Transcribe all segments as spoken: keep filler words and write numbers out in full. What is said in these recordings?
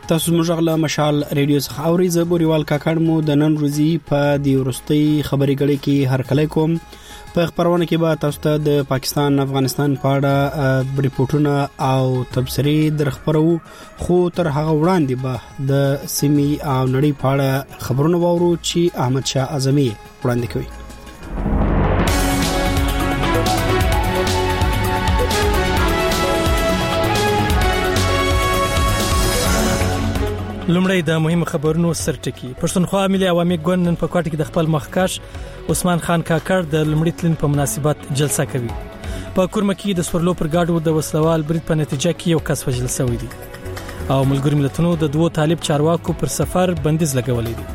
تاسو موږ غلا مشال ریډیو څخه اوري زه بوريوال کاکړ مو د نن ورځې په دی ورستۍ خبري غړي کې هر کله کوم په خبرونه کې به تاسو ته د پاکستان افغانستان په اړه ریپورتونه او تبصرې درخبرو خو تر هغه وړاندې به د سیمې او نړۍ په اړه خبرونه وورو چې احمد شاه اعظمي وړاندې کوي. لومړی د مهم خبرونو سرټکی. پښتونخوا ملي عوامي ګوند نن په کوټه کې د خپل مخکښ عثمان خان کاکړ د لومړي تلین په مناسبت جلسه کوي. په کورمه کې د سورلو پر گاډو د وسلوال برید په نتیجه کې یو کس وژل شوی دی او ملګری ملتونو د دوه طالب چارواکو پر سفر بندیز لګولې دی.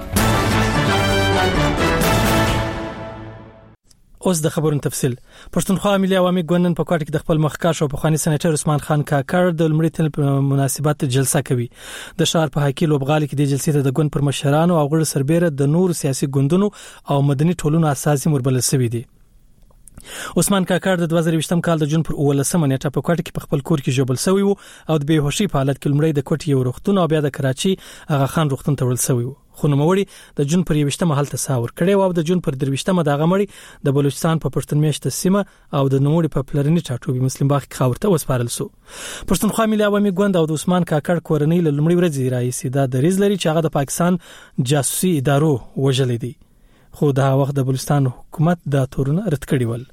اوس د خبرونو تفصیل. پښتونخوا ملي عوامي ګوند نن په کوټه کې د خپل مخکښ او پخوانی سېنیټر عثمان خان کاکړ د لومړي تل په مناسبت جلسه کوي. د شهر په حقیقي لوبغالي کې د جلسې ته د ګوند پر مشرانو او غړو سربېره د نور سیاسي ګوندونو او مدني ټولنو اساسي مربلل شوی دی. عثمان کاکړ د دوه زره ویشتم کال د جون پر اولسمه نیټه په کوټه کې په خپل کور کې جوړل شوی وو او د بیهوشي په حالت کې لومړی د کوټې یو روغتون او بیا د کراچي اغا خان روغتون ته وړل شوی وو. خو نوموړي د جون پر یوشتمه حالت تساور کړي او د جون پر درويشتمه د غمړي د بلوچستان په پښتون میشته سیمه او د نوموړي په پلرني ټاټوبي مسلم باغ کې خاورته وسپارل شو. پښتونخوا ملي عوامي ګوند او د عثمان کاکړ کورنۍ له لومړي ورځې راځي دا د ریز لري چې هغه د پاکستان جاسوسي ادارو وژلې دي خو دا وخت د بلوچستان حکومت دا تورونه رد کړي ول.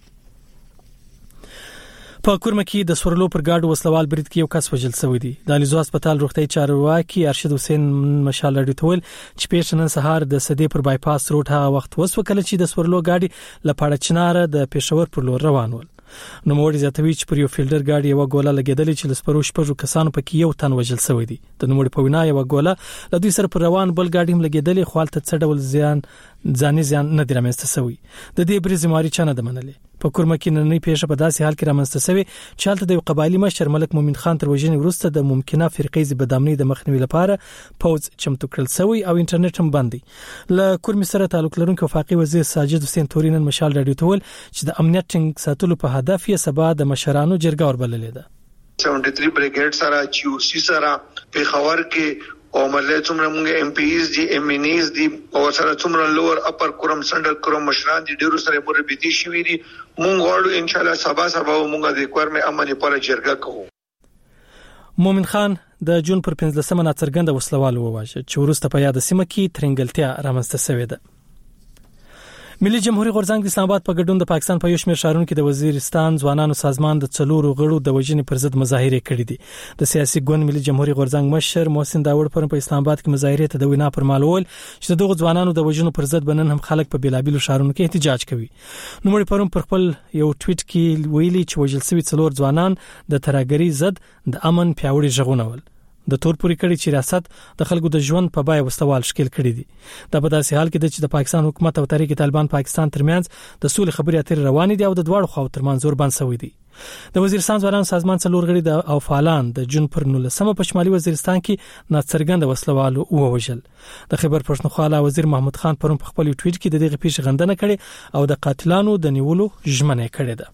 په کورمه کې د سورلو پر گاډو وسلوال برید کې یو کس وژل شوی دی. د الیزو هسپتال روغتي چارواکي ارشد حسین مشال اډیټول چې پیښ نن سهار د سدې پر بایپاس روډ هغه وخت وسو کله چې د سورلو گاډي لپاره چناره د پېښور پر لور روان ول. نو موږ زیاتوي چې پر یو فیلډر گاډي یو ګوله لګیدلې چې لسپرو شپږو کسانو پکې یو تن وژل شوی دی. د نوموړي په وینا یو ګوله د دوی سره پر روان بل گاډي هم لګیدلې خو حالت څه ډول زیان ځاني زیان نه دی رامنځته شوی. د دې بری زماري چانه د منلې په کورمه کې نننۍ پیښه په داسې حال کې رامنځته شوی چې حالت د قبایلی مشر ملک مومن خان تر وژنې وروسته د ممکنه فرقې بدامنۍ د مخنیوي لپاره پوز چمتو کړل شوی او انټرنیټ هم بند دی. له کورمه سره تعلق لرونکي وفاقي وزیر ساجد حسین تورین مشال راډیو ته ول چې د امنیت ټینګ ساتلو په هدف یې سبا د مشرانو جرګه وربللې ده. سیونټي تھری بریګیډ سره چې او سی سره په خبر کې او مله څومره موږ ایم پی ایز دي ایم ان ایز دي او سره څومره لوور اپر کورم سنډر کورم مشران دي ډیرو سره مربوطي شوی دي. موږ غواړو ان شاء الله سبا سبا موږ د کومه امني پر جرګه کوو. مومن خان د جون پر پنځلسمه ناڅرګنده وسلوال وواژه چې ورسته په یاد سیمه کې ترنګلتیا رامنځته شوې ده. ملي جمهوریت غورځنګ د اسلام آباد په ګډون د پاکستان په یو شمېر ښارونو کې د وزیرستان ځوانانو سازمان د څلورو غړو د وژنې پر ضد مظاهره کړې دي. د سیاسي ګوند ملي جمهوریت غورځنګ مشر محسن داوود پر په اسلام آباد کې مظاهره ته د وینا پر مالول چې دغه ځوانانو د وژنو پر ضد بنن هم خلک په بیلابیلو ښارونو کې احتجاج کوي. نوموړي پرون پر خپل یو ټویټ کې ویلي چې وژل شوی څلور ځوانان د ترهګری ضد د امن پیاوړي ژغورنه ول. د تور پوری کړي چې ریاست د خلکو د ژوند په بای وسوال شکل کړي دي. دا په داسې حال کې د چې د پاکستان حکومت او تحریک طالبان پاکستان ترمنځ د سولې خبرې اترې روانې دي او د دواړو خواو ترمنځ زور بند شوی دی. د وزیرستان ځوانان سازمان څلور غړي د او فعالان د جون پر نولسمه په شمالي وزیرستان کې ناڅرګند وسلوالو ووژل. د خبر پښتونخوا وزیر محمود خان پرون په خپل ټویټ کې د دغه پیښې غندنه کړې او د قاتلانو د نیولو ژمنه کړې ده.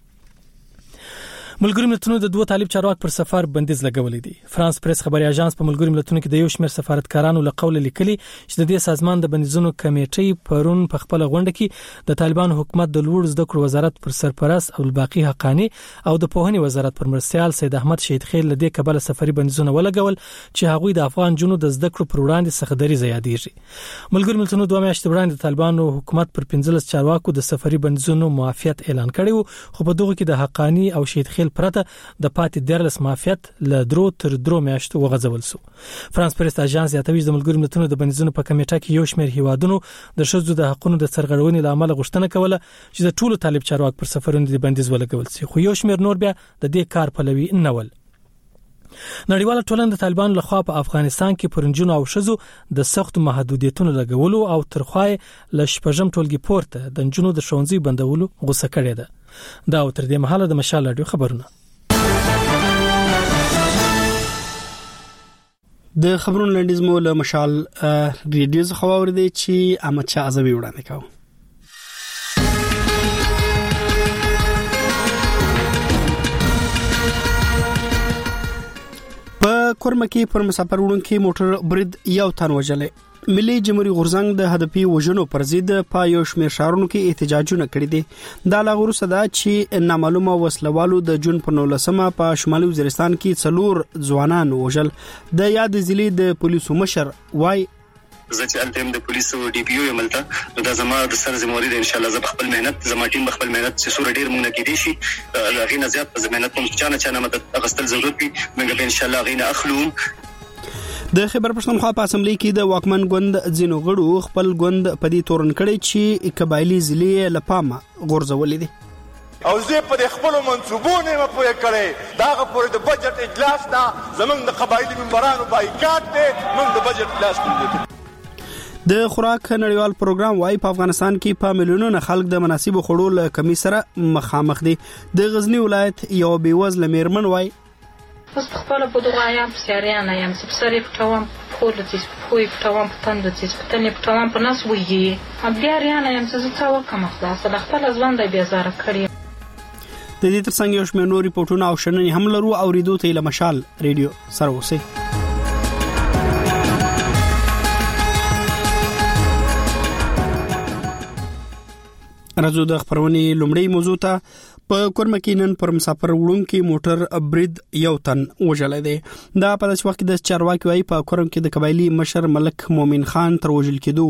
ملګری ملتونو د دوه طالب چارواک پر سفر بندیز لګولې دي. فرانس پریس خبري اژانس په ملګری ملتونو کې د یو شمېر سفارتکارانو له قوله لیکلي چې د دې سازمان د بندیزونو کمیټې پرون په خپل غونډه کې د طالبان حکومت د لوړ زده کړو وزارت پر سرپرست او الباقي حقانی او د پوهنې وزارت پر مرستيال سید احمد شهید خیل له دې کبل سفري بندیزونه ولګول چې هغوی د افغان جنو د زده کړو پر وړاندې سخدري زیاتېږي. ملګری ملتونو دوه میاشتې وړاندې د طالبانو حکومت پر پنځلس چارواکو د سفري بندیزونو معافیت اعلان کړی و خو په دغه کې د حقانی او شهید خیل پرته د پاتې درلس معافیت له درو تر درو میاشتو وغځول شو. فرانس پریس اژانس یاتوي د ملګری ملتونو د بندیزونو په کمیټه کې یو شمېر هیوادونو د ښځو د حقوقو د سرغړونې لامل غوښتنه کوله چې د ټولو طالب چارواک پر سفرونو د بندیز ولګول شي خو یو شمېر نور بیا د دې کار پلوي نه ول. نړیواله ټولنه د طالبانو لخوا په افغانستان کې پرنجونو او ښځو د سخت محدودیتونو لګولو او ترخوای ل شپږم ټولګي پورته د جنونو د ښوونځي بندولو غوسه کړې ده. دا تر دې مهاله د مشال راډیو خبرونه. د خبرونو لنډیز مو له مشال ریډیو څخه واوریدي چې احمد شاه اعظمي وړاندې کاوه. په په کورمه کې پر مسافر وړونکي موټر برید یو تن وژلې. ملي جمهوریت غورځنګ د هدفي وژنو پر ضد په یو شمېر ښارونو کې احتجاجونه کړي دي. دا لا وروسته دا چې نامعلومه وسلوالو د جون په نولسمه په شمالي وزیرستان کې څلور ځوانان وژل. د یاد ضلع د پولیسو مشر وای زه چې التم د پولیسو ډي پی او عملته نو دا زما د سر ذمہواری ده. ان شاء الله زه خپل مهنت زما ټیم خپل مهنت چې سور ډیر مونږ کې دي شي هغه نه زیات په مهنت کوم چې نه چانه مدد اغستل ضرورت دي موږ به ان شاء الله غینه اخلو. د خبر پښتونخوا په اسمبلی کې د واکمن ګوند ځینو غړو خپل ګوند په دې تورن کړي چې قبایلی ضلع لپامه غورځولې دي او زه په خپل منصوبونه مې پوهه کړې دا غوړې د بجټ اجلاس دا زمونږ د قبایلی ممبرانو بایکاټ دی موږ د بجټ اجلاس کوو. د خوراک نړیوال پروګرام وايي په افغانستان کې په میلیونونو خلک د مناسب خوړو له کمی سره مخامخ دي. د غزنی ولایت یو بیوزله میرمن وايي اوس خپل په دغه ایام سریانه یم چې سری پټوم خو د دې پوي پټوم پتند د دې پتنې پټوم په ناس وږي ام بیا ریانه یم چې څه وکم خلاص د خپل ځوان د بیزار کړی. د دې ترڅنګ یو شمېر نور ریپورتونه او شننې هم لرو او ریډیو ته له مشال ریډیو سره اوسئ. راځو د خبرونې لومړی موضوع ته. په کورمه کې نن پر مسافر وړونکي موټر برید یو تن وژل دی. دا په داسې وخت کې د چارواکي وايي په کورم کې د قبایلی مشر ملک مومن خان تر وژل کېدو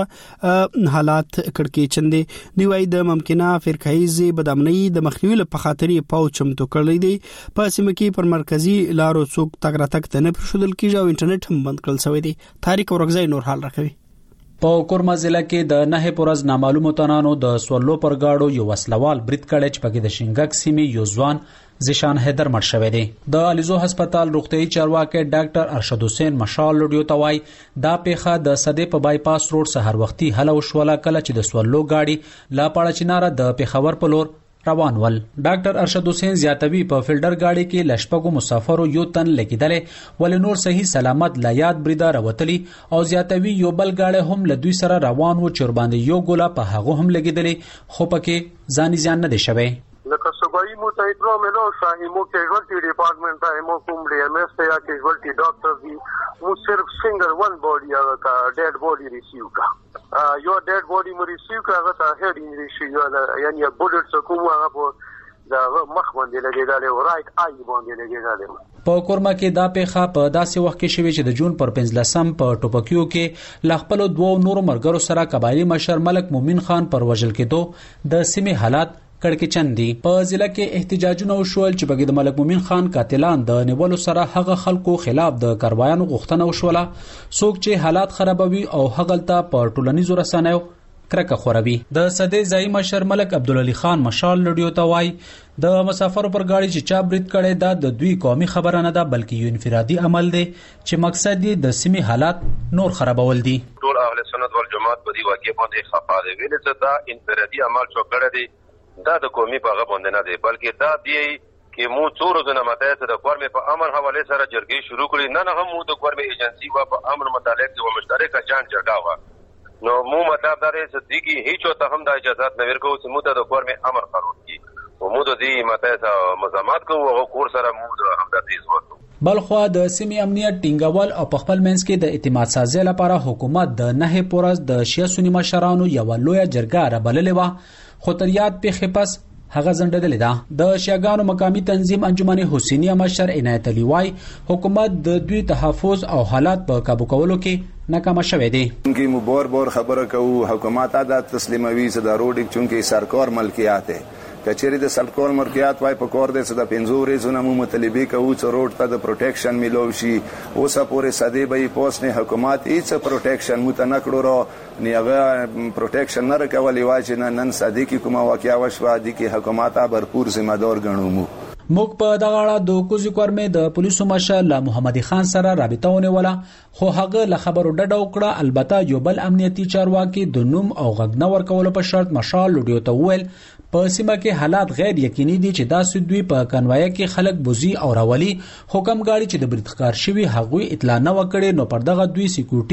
وروسته حالات کړکېچن دي. دی وايي د ممکنه فرقه‌ایزي بدامنۍ د مخنیوي په خاطر پاو چمتو کړی دی. په سیمه کې پر مرکزی لارو څوک تګ راتګ ته نه پرېښودل کېږي او انټرنیټ هم بند کړل شوی دی. طارق ورغزی نور حال راکوي. په کورما ضلع کې د نه پورز نامعلومو تنانو د سولو پر گاډو یو وسلوال برید کړي چې پکې د شینګک سیمې یو ځوان زیشان حیدر مړ شوی دی. د الیزو هسپتال روغتيایي چارواکي ډاکټر ارشد حسین مشال لوډیو توای دا پیخه د صدې په بایپاس روډ سهار وختي هله وشوله کله چې د سولو گاډي لا پاړه چناره د پیښور په لور روان ول. ډاکټر ارشد حسین زیاتوی په فیلډر گاډي کې لشپګو مسافرو یو تن لګیدل ول نور صحیح سلامت لا یاد بریدا راوتلی او زیاتوی یو بل گاډي هم له دوی سره روان و چور باندې یو ګولا په هغه هم لګیدل خو پکې ځاني ځان نه دي شوی. لکه صوبایي متحده ملو شاهمو کیژوالټي ډپارټمنټ ته مو کوم ډي ام اس یا کیژوالټي ډاکټر دی مو صرف سنگل ون باډي هغه کا ډیډ باډي ریسیو کا یو ډیډ باډي مو ریسیو کا هغه ته هډ انجری شو یعنی بولټ کوم هغه په دا مخ باندې لګیدل او رائټ آی باندې لګیدل. په کورما کې دا پیخه په داسې وخت کې شوی چې د جون پر پنځلسم په ټوپکیو کې لخپل دوه نور مرګرو سره قبایلی مشر ملک مومن خان پر وژل کېدو د سیمې حالات کړکېچن دي. په ضلع کې احتجاجونه وشول چې بګید ملک مومن خان قاتلان د نیولو سره هغه خلکو خلاف د کاروایانو غوښتنه وشوله څوک چې حالات خرابوي او هغلته په ټولنیزو رسنیو کرکه خوروي. د صدې ځای مشر ملک عبدالعلی خان مشال لډیو ته وای د مسافرو پر گاډي چې چا برید کړي دا د دوی قومي خبره نه ده بلکې یو انفرادي عمل دی چې مقصد یې د سیمې حالات نور خرابول دي. ټول اهل سنت والجماعت په دې واقع باندې خفا دي ویل چې دا انفرادي عمل شو کړی دی دا د قومي په غو باندې نه دی بلکې دا دی چې مو څو ورځې ماته ته د کورمې په امر حواله سره جرګې شروع کړې نه نه هم مو د کورمې ایجنسی وا په امر متعلق د مشترکه جان جرګه وا نو مو مطلب دا دی چې دیږي هیڅ ته هم د اجازه نه ورکو چې مو د کورمې امر خروج کی او مو د دې ماته ته مزامات کوو او کور سره مو د همدردي وته. بلخوا د سیمې امنیت ټینګول او په خپل منځ کې د اعتماد سازي لپاره حکومت د نه پورز د شیا سنی مشرانو یو لوی جرګه را بللې و خو تر یاد پیښې پس هغه زنددل ده. د شیاګانو مقامی تنظیم انجمن حسینیه مشر عنایت علی وای حکومت د دوی تحفظ او حالات په काबू کولو کې ناکام شوه دي. کی مبور بور خبره کوو حکومت ادا تسلیموي چې دا روډ چونکه سرکار ملکیت ہے کچېری د سرکار ملکیت وای په کور د صد پنځوري زونه مو مطالبه کوو چې روډ ته د پروټیکشن ملو شي اوس پورې سدي به پوس نه حکومت هیڅ پروټیکشن متنکړو را نیغه پروټیکشن نه کولای واجب نن سدي کی کومه واقعیا وشو دي کی حکومت برپور ذمہ دار ګڼو. موږ په دغه اړه د کوزي کورمې د پولیسو مشر لا محمد خان سره رابطه ونیوله خو هغه له خبرو ډډه وکړه. البته یو بل امنیتي چارواکي د نوم او غږ نه ورکول په شرط مشال لډیو ته ویل په سیمه کې حالات غیر یقیني دي چې دا سودوی په کنوای کې خلک بوزي او راولي حکم غاړي چې د برتخار شوی هغوی اطلاع نه وکړي نو پر دغه دوی سکیورټي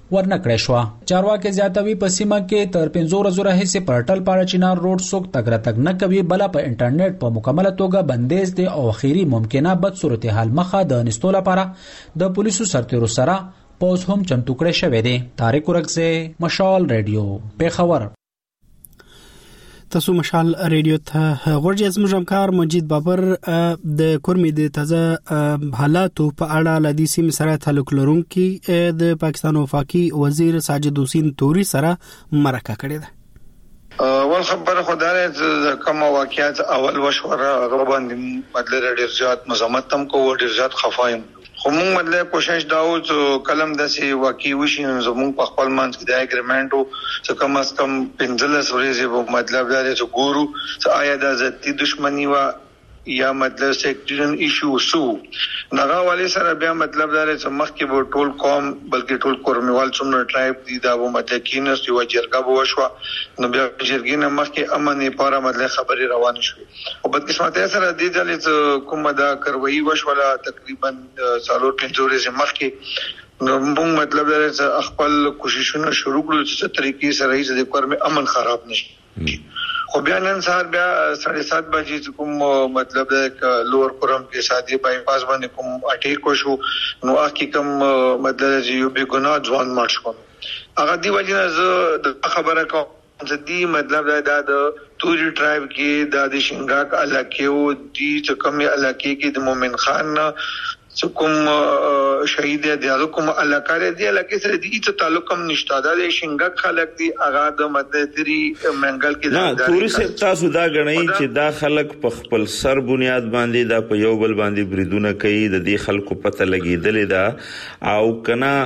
ورنکړې شو. چارواکي زیاتوي په سیمه کې تر پنځه ورځې راهیسې په ټل پاړه چینار روډ څوک تګ راتګ نه کوي، بل په انټرنیټ په مکمله توګه بندیز دي او اخیری ممکنه بد صورتحال مخه د نستو لپاره د پولیسو سرتیرو سره پوز هم چمتو کړی شوی دی. طارق ورکزه، مشال ریډیو، پیښور. تاسو مشال ریډیو ته ورجه زموږ همکار مجید بابر د کورمې د تازه حالاتو په اړه لدی سیم سره تعلق لرونکي د پاکستان وفاقي وزیر ساجد حسین توري سره مرکه کړې ده. اول خبره خدای د کوم واقعیت اول وشوره غوبان مدلر ډیر زیات مزمت تم کو ډیر زیات خفایم خو موږ مطلب کوشش داو چې کلم داسي واقعي وشي زموږ په خپل منځ کې د اګریمنټ او څه کم از کم پنځلس ورځې په مطلب دا چې ګورو چې آیا د ذاتي دښمنی وا یا مطلب سیکټریان ایشو سو نغا والی سره بیا مطلب دا چې مخکې به ټول قوم بلکې ټول کورمیوال څومره ټرایب دي دا به مطلب کینس یو جرګه به وشو نو بیا جرګې نه مخکې امن لپاره مطلب خبري روان شو او بد قسمت سره دې ځلې کومه دا کروي وشوله تقریبا څلور پنځه ورځې مخکې نو موږ مطلب دا چې خپل کوششونه شروع کړو چې طریقې سره یې د کورمه امن خراب نشي. خو بیا نن سهار بیا ساڑھے سات بجې کوم مطلب د لوور کورم کې سادي بای پاس باندې کوم اٹیک وشو نو اخی کوم مطلب یو به ګناه ځوان مړ شو. هغه دی وجه نه د خبره کوم چې دی مطلب دا د توري ټرایب کې د شینګاک علاقې او دی چې کوم علاقې کې د مومن خان کوم شهید دی هغه کوم علاقه دی علاقې سره د هیڅ تعلق هم نشته د شینګاک خلک دی هغه د مددري منګل کې نه توري سره تاسو دا غنئ چې دا خلک په خپل سر بنیاد باندې دا په یو بل باندې بریدونه کوي د دې خلکو پته لګیدلې دا او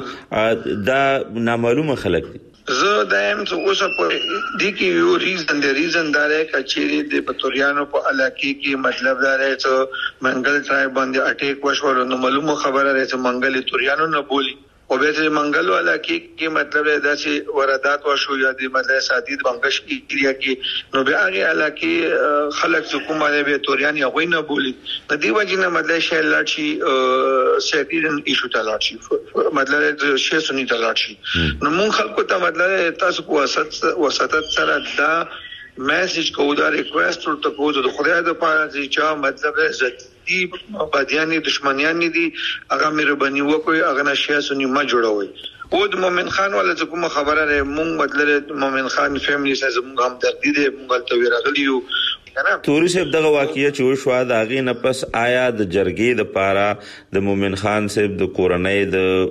کنا دا نامعلومه خلک دي. زه دایم چې اوسه په دې کې یو ریزن دی ریزن دا دی چې د پتوریانو په علاقې کې مطلب دا دی چې منګل ټرایب باندې اٹیک وشول نو معلومه خبره ده چې منګل توریانو نه بولی او به چې منګل علاقې کې مطلب دا چې وردات وشو یا د مطلب سادید بنگش ایریا کې نو به هغه علاقې خلک چې کومه به توریان یا غوینه بولی د دې وجه نه مطلب شې لاچی سیکریټن ایشو تلاشي مطلب شې سنی تلاشي نو مونږ خلکو ته مطلب تاسو کو وسط وسطت سره دا میسج کو دا ریکوست ورته کو د خدای د پاره چې مطلب عزت دي بدیانی دشمنیان دي هغه مهرباني وکړي هغه نشه سنی ما جوړوي او د مومن خان ولا کوم خبره ده مونږ مطلب مومن خان فیملی سره مونږ هم دردي دي مونږ ته ویراغلیو توري صاحب دغه واقعي چې وشو دا غي نه پس آیا د جرګې د پاره د مومن خان صاحب د کورنۍ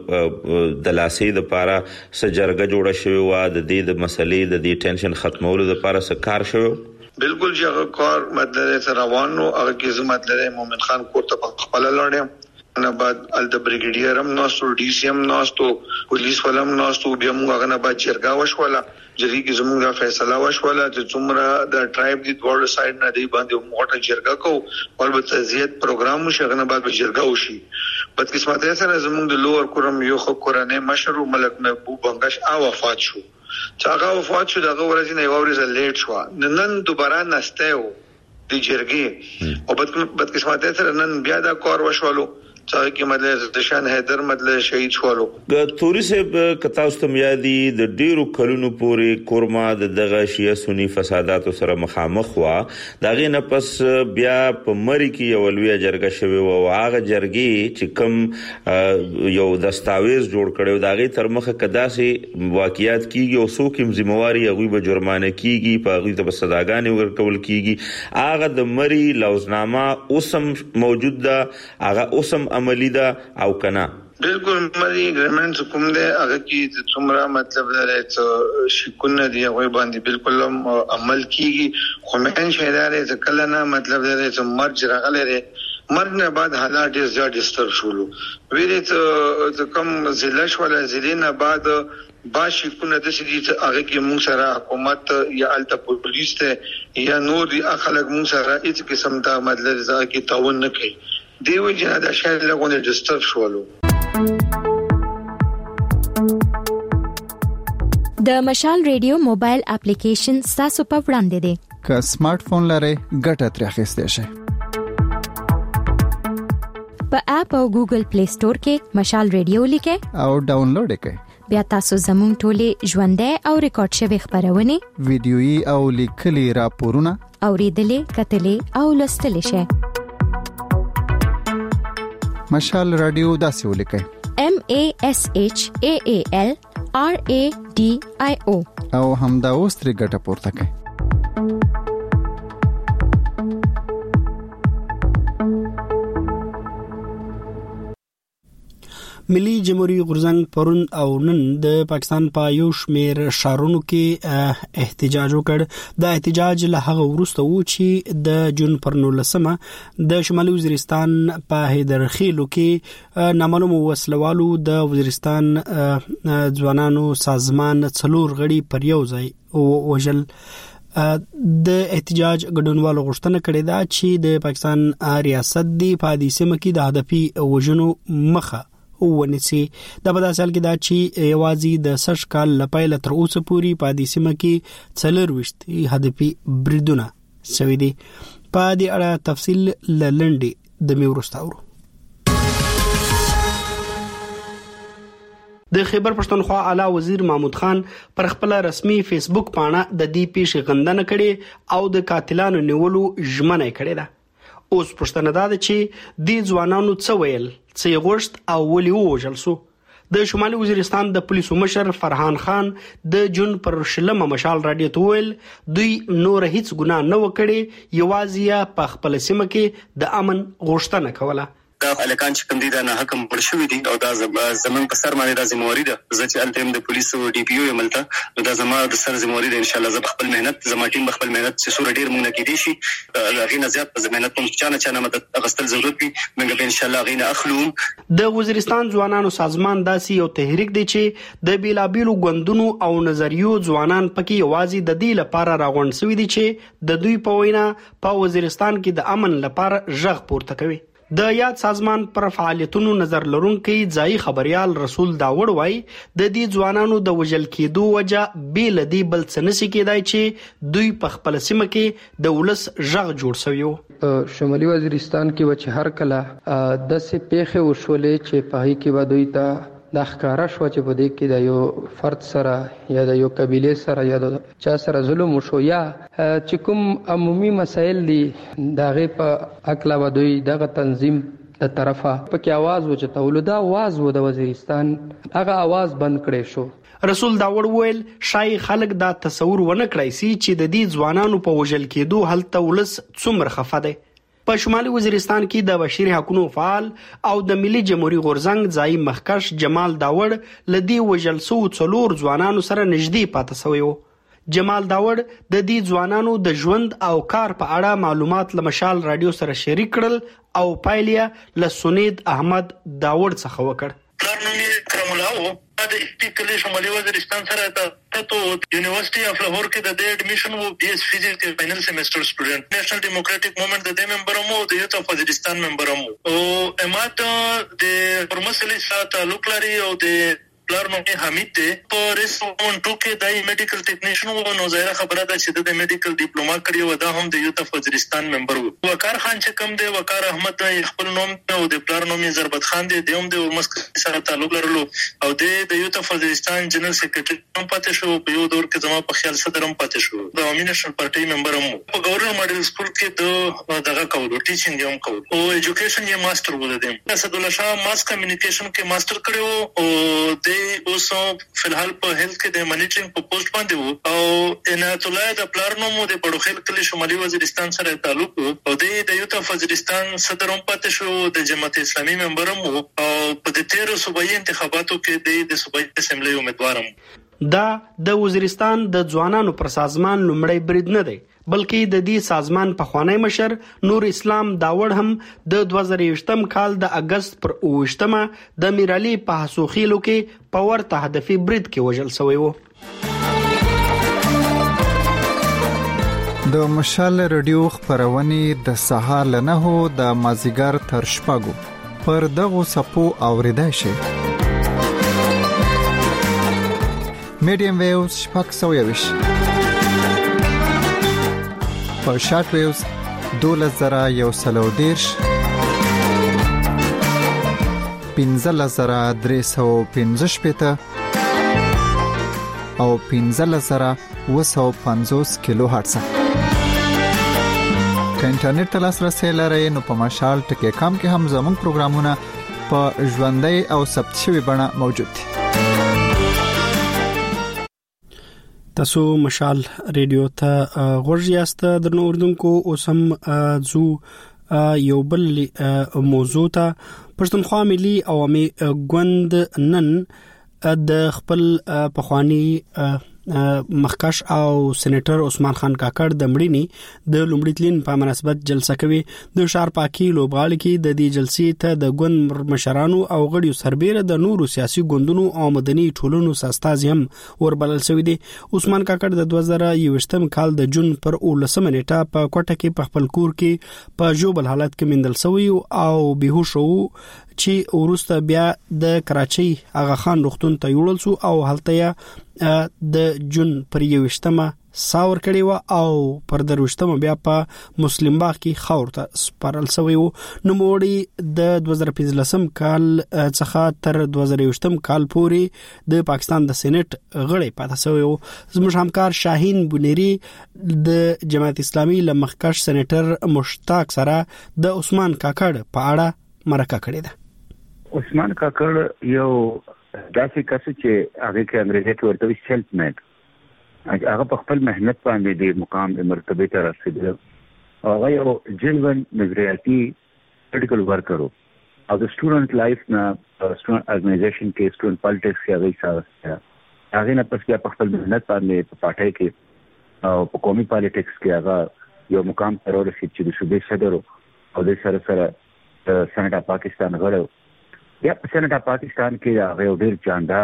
د دلاسې د پاره سجرګه جوړه شوی و د دې د مسلې د دې ټینشن ختمولو د پاره سکار شو. بالکل چې هغه کار مطلب روانو هغه کې مطلب مومن خان کوټه په خپل لړم نه بعد ال د بریګیډیر هم ناستو ډي سي هم ناستو پولیس ولهم ناستو بیا موږ نه بعد چرګا وشوله جری کې زموږه فیصله وشوله چې څومره د ټرایب د ورډ سایډ نه دی باندې موټر چرګا کو او په زیات پروګرام شغنه بعد چرګا وشي بد قسمت سره زموږ د لوور کورم یو خو قرانه مشر ملک محبوب بنگش او وفات شو چې هغه وفات شو دغه ورځ نه یو ورځ لیټ شو نن دوباره نسته و د جرګې او بد قسمت سره نن بیا دا کار وشولو چې کې مطلب د شان حیدر مطلب شهید شولو. د توري صاحب کتا واستم یادي د ډیرو کلونو پورې کورما د دغه شیعه سنی فسادات سره مخامخ وا دغه نه پس بیا په مری کې یو لوی جرګه شوی او هغه جرګي چې کم یو دستاویز جوړ کړو دغه تر مخه کداسي واقعیت کیږي او څوک هم ذمہواری هغه به جرمانه کیږي په هغه ته صداګانې ورکول کیږي هغه د مری لوزنامه اوسم موجود ده هغه اوسم عملی ده او کنا بالکل مری اګریمنټ کوم ده هغه کې څومره مطلب دا چې شکونه دی هغه باندې بالکل عمل کیږي خو مې شهدار چې کله نه مطلب دا چې مرج راغله مرګ نه بعد حالات ډیر زیات ډیسټرب شول ویلې چې کوم ضلع ولا ضلع بعد باشي کونه د سړي چې هغه کې موږ سره حکومت یا الته پولیس ته یا نور دي اخلاق موږ سره هیڅ قسم ته مطلب ځکه تعاون نه کوي دیو جنا د شهر لغونه ډیسټرب شولو. د مشال ریډیو موبایل اپلیکیشن تاسو په وړاندې دی که سمارټ فون لرئ ګټه ترې اخیستئ شئ. په اپ او ګوګل پلی سٹور کې مشال ریډیو لیکئ او ډاونلوډ کړئ. بیا تاسو زموږ ټولې ژوندۍ او ریکارډ شوی خبرونه ویډیويي او لیکلي راپورونه اوریدلې کتلې او لوستلې شئ. مشال رادیو داسې ولیکئ: M A S H A A L R A D I O او همدا اوس ترې ګټه پورته کړئ. ملي جمهوریت غورځنګ پرون او نن د پاکستان په یو شمېر شهرونو کې احتجاج وکړ. د احتجاج له هغه وروسته و چې د جون پر نولسمه د شمالي وزیرستان په حیدرخیلو کې نامعلوم وسلوالو د وزیرستان ځوانانو سازمان څلور غړي پر یو ځای وژل. د احتجاج ګډونوالو غوښتنه کړې ده چې د پاکستان ریاست دی په دې سیمه کې د هدفي وژنو مخه ونیسي. د بداسل کې دا چې یوازې د سش کال لپاره تر اوسه پوري په دې سیمه کې څلور وشت هدفي بریدونه شوي دي. په دې اړه تفصیل لنډي د میورستاورو. د خیبر پښتونخوا اعلی وزیر محمود خان پر خپل رسمي فیسبوک پاڼه د دې پیښې غندنه کړې او د قاتلانو نیولو ژمنه کړې ده. اوس پښتنه ده چې د ځوانانو څه ویل، څه غوښت او ولې ووژل سو. د شمالي وزیرستان د پولیسو مشر فرحان خان د جون پر شلمه مشال رادیو ته ویل دوی نور هیڅ ګناه نه وکړي، یوازې په خپل سیمه کې د امن غوښتنه کوله. دا الکان چې کوم دي دا نه حکم پر شوې دي او دا زمون په سر باندې د ذمہواری ده. زه چې التم د پولیسو ډي پی او عملته دا زما د سر ذمہواری ده. ان شاء الله زه خپل مهنت زما ټیم خپل مهنت چې سور ډیر مونږ کې دي شي غینا زیات په مهنت کوم چانه چانه مدد اغستل ضرورت وي موږ به ان شاء الله غینا اخلو. د وزیرستان ځوانانو سازمان داسي یو تحریک دی چې د بیلابیلو غوندونو او نظریو ځوانان پکې یوازې د دې لپاره راغونډ شوي دي چې د دوی په وینا په وزیرستان کې د امن لپاره ژغ پورته کوي. د یاد سازمان پر فعالیتونو نظر لرونکي ځای خبريال رسول داوړ وای د دې ځوانانو د وجل کېدو وجه بیل دی بل څه نشي کېدای چې دوی په خپل سیمه کې د ولس ژغ جوړ شوی. شمالي وزیرستان کې وچ هر کله د سې پیخه وشولې چې په هي کې ودوي ته د ښکارا شو چې په دې کې د یو فرد سره یا د یو قبيله سره یا د چا سره ظلم وشو یا چې کوم عمومي مسایل دي دغه په عقل ودوي دغه تنظیم د طرفه په आवाज وچتول دا आवाज و د وزیرستان هغه आवाज بند کړي شو. رسول داوړ ویل شای خلک دا تصور ونه کړی سي چې د دې ځوانانو په وجل کېدو هلته ولس څومره خفه دی. په شمالي وزیرستان کې د بشري حقوقو فعال او د ملي جمهوریت غورځنګ ځای مخکش جمال داوړ لدی وجل سو څلور ځوانانو سره نږدې پاتې شوی و. جمال داوړ د دې ځوانانو د ژوند او کار په اړه معلومات له مشال رادیو سره شریک کړل او پایلیه له سنید احمد داوړ څخه وکړ. کرملاو د سپیکلی شمالي وزیرستان سره ته ته یونیورسيټي اف لاهور کې د اډمیشن وو بي اس فزکس کې فائنل سیمستر سټوډنټ نېشنل ډیموکراټک موومېنټ د ممبر مو د یوت اف وزیرستان ممبر مو او امات د پرمسلي سره تعلق لري او د پلار نو حمید ته په ریسون ټو کې د میډیکل ټیکنیشن وو نو ظاهره خبره ده چې د میډیکل ډیپلوما کړی و دا هم د یوت اف وزیرستان ممبر وو. وقار خان چې کوم دی وقار احمد خپل نوم او د پلار نوم ضربت خان دی دوم د مسک سره تعلق لرلو او د یوت اف وزیرستان جنرال سیکریټری هم پاتې شو. په یو دور کې زما په خیال صدر هم پاتې شو. د عوامي نېشنل پارټي ممبر هم په گورنر ماډل سکول کې د دغه کولو ټیچینګ هم کولو او ایجوکیشن یې ماستر ولدم. اسد الله شاه ماس کمیونیکیشن کې ماستر کړو او د اوسو فلحال په هیلث کې د مانیټرینګ په پوسټ باندې وو او عنایت الله د پلار نوم د پړوخیل کلی شمالي وزیرستان سره تعلق او د یوت اف وزیرستان صدر هم پاتې شو. د جماعت اسلامي ممبر هم او په د تیرو صوبایي انتخاباتو کې د صوبایي اسمبلی امیدوار هم. دا د وزیرستان د ځوانانو پر سازمان لومړی برید نه دی بلکې د دې سازمان په خوانی مشر نور اسلام داوړ هم د دوه زره یوولسم کال د اگست پر اوویشتمه د میرالي په حسوخیلو کې په ورته هدفي برید کې وژل شوی و. د مشال رادیو خبرونه د سهار له نهو د مازیګر تر شپږو پر دغه سپو اوریدای شي. میډیم ویوز شپږ سوه یوش په شارټ ویوز دولس زره یو سلو دیرش پنځلس زره درې سوه پنځه شپېته او پنځه زره اوه سوه پنځوس کیلو هرتز. که انټرنیټ ته لاسرسي لرئ نو په مشال ټکی کام کې هم زموږ پروګرامونه په ژوندۍ او ثبت شوی بڼه موجود دي. تاسو مشال ریډیو ته غوږ یاست درنو اردوونکو. اوس هم زو یو بل موضوع ته پښتونخوا ملي عوامي ګوند نن د خپل پخوانی مخکش او سېنیټر عثمان خان کاکړ د مړینې د لومړیتلین په مناسبت جلسه کوي. د شهر پاکي لوبغالي کې د دې جلسې ته د ګوند مشرانو او غړیو سربېره د نورو سیاسي ګوندونو او مدني ټولنو استازي هم وربلل شوی دي. عثمان کاکړ د دوه زره یوویشتم کال د جون پر اولسمه نیټه په کوټه کې په خپل کور کې په جوبل حالت کې مندل شوی او بهوش وو چې ورسته بیا د کراچۍ اغا خان روغتون ته یوړل شو او هلته د جون پر یوویشتمه ساور کړی و او پر درويشتمه بیا په مسلم باغ کې خاور ته سپارل شوی و. نو موړي د دوه زره پنځلسم کال څخه تر دوه زره یوویشتم کال پورې د پاکستان د سېنات غړی پاتې شوی و. زموږ همکار شاهین بنيري د جماعت اسلامي لمخکش سېنیټر مشتاق سره د عثمان کاکړ په اړه مرکه کړې ده. عثمان کاکړ یو داسې کس چې هغه کې انګریزي ته ورته سیلف میډ، هغه په خپل مهنت باندې د مقام د مرتبه ته رسیدل. هغه یو جنون نظریاتي پولیټیکل ورکر او د سټوډنټ لایف نه سټوډنټ ارګنایزیشن کې سټوډنټ پالیټکس کې هغه سره هغه نه پس په خپل مهنت باندې په پټای کې او په قومي پالیټکس کې هغه یو مقام ته ورسید چې د صوبې صدر او د سره سره سېنات پاکستان غړو. یا په سېنات پاکستان کې هغه ډېر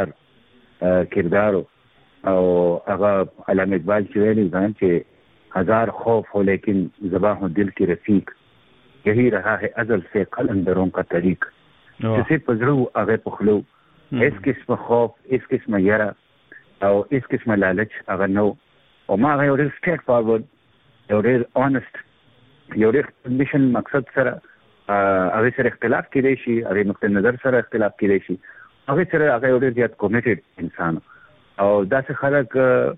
جاندار کردار او هغه علامه اقبال چې ویلي ځان چې هزار خوف ہو لیکن زباں ہو دل کی رفیق یہی رہا ہے ازل سے قلندروں کا طریق. جسے پزړو هغه پخلو اس قسم خوف اس قسم یرا او اس قسم لالچ هغه نو او ما هغه ډېر سټریټ فارورډ یو ډېر اونست یو ډېر میشن مقصد سره هغه سره اختلاف کېدای شي، هغه نقطه نظر سره اختلاف کېدای شي، هغه سره هغه ډېر زیات کمیټډ انسان او داسې خلک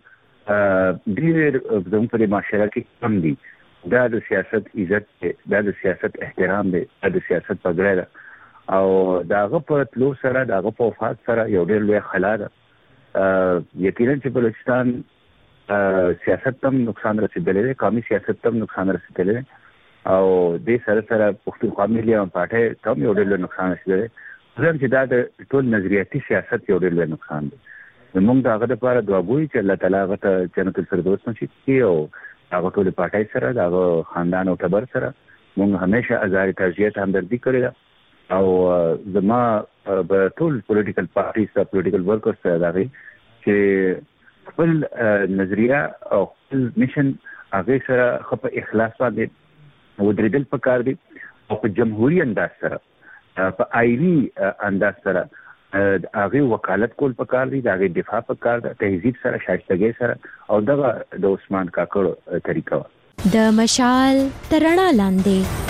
ډېر زموږ په معاشره کې کم دي. دا د سیاست عزت دی، دا د سیاست احترام دی، دا د سیاست پګړه ده او داغه په تلو سره داغه په وفات سره یو ډېر لوی خلا ده. یقینا چې بلوچستان سیاست تم نقصان رسیدلی دی، قومي سیاست تم نقصان رسیدلی دی او د سره سره پښتونخوا ملي پارټي ته یو ډېر نقصان رسیدلی. ځکه چې دا د ټول نظریاتي سیاست یو ډېر نقصان دی. موږ دا غوډه لپاره دعا کوو چې الله تعالی غته جنت الفردوس نصیب کړي او هغه ټول پارټي سره دا خاندان او تبر سره موږ همیشه ازاري ترجیحات همدردي کړې او زما په ټول پولیټیکل پارټي سره پولیټیکل ورکرز سره دا وی چې خپل نظریه او خپل میشن هغه سره خپل اخلاص باندې ودرېدل پکار دي او په جمهوریت انداز سره په آئینی انداز سره هغه وکالت کول پکار دي، هغه دفاع پکار ده، تهذیب سره شایستګۍ سره او دغه د عثمان کاکړ طریقه د مشال ترڼا لاندې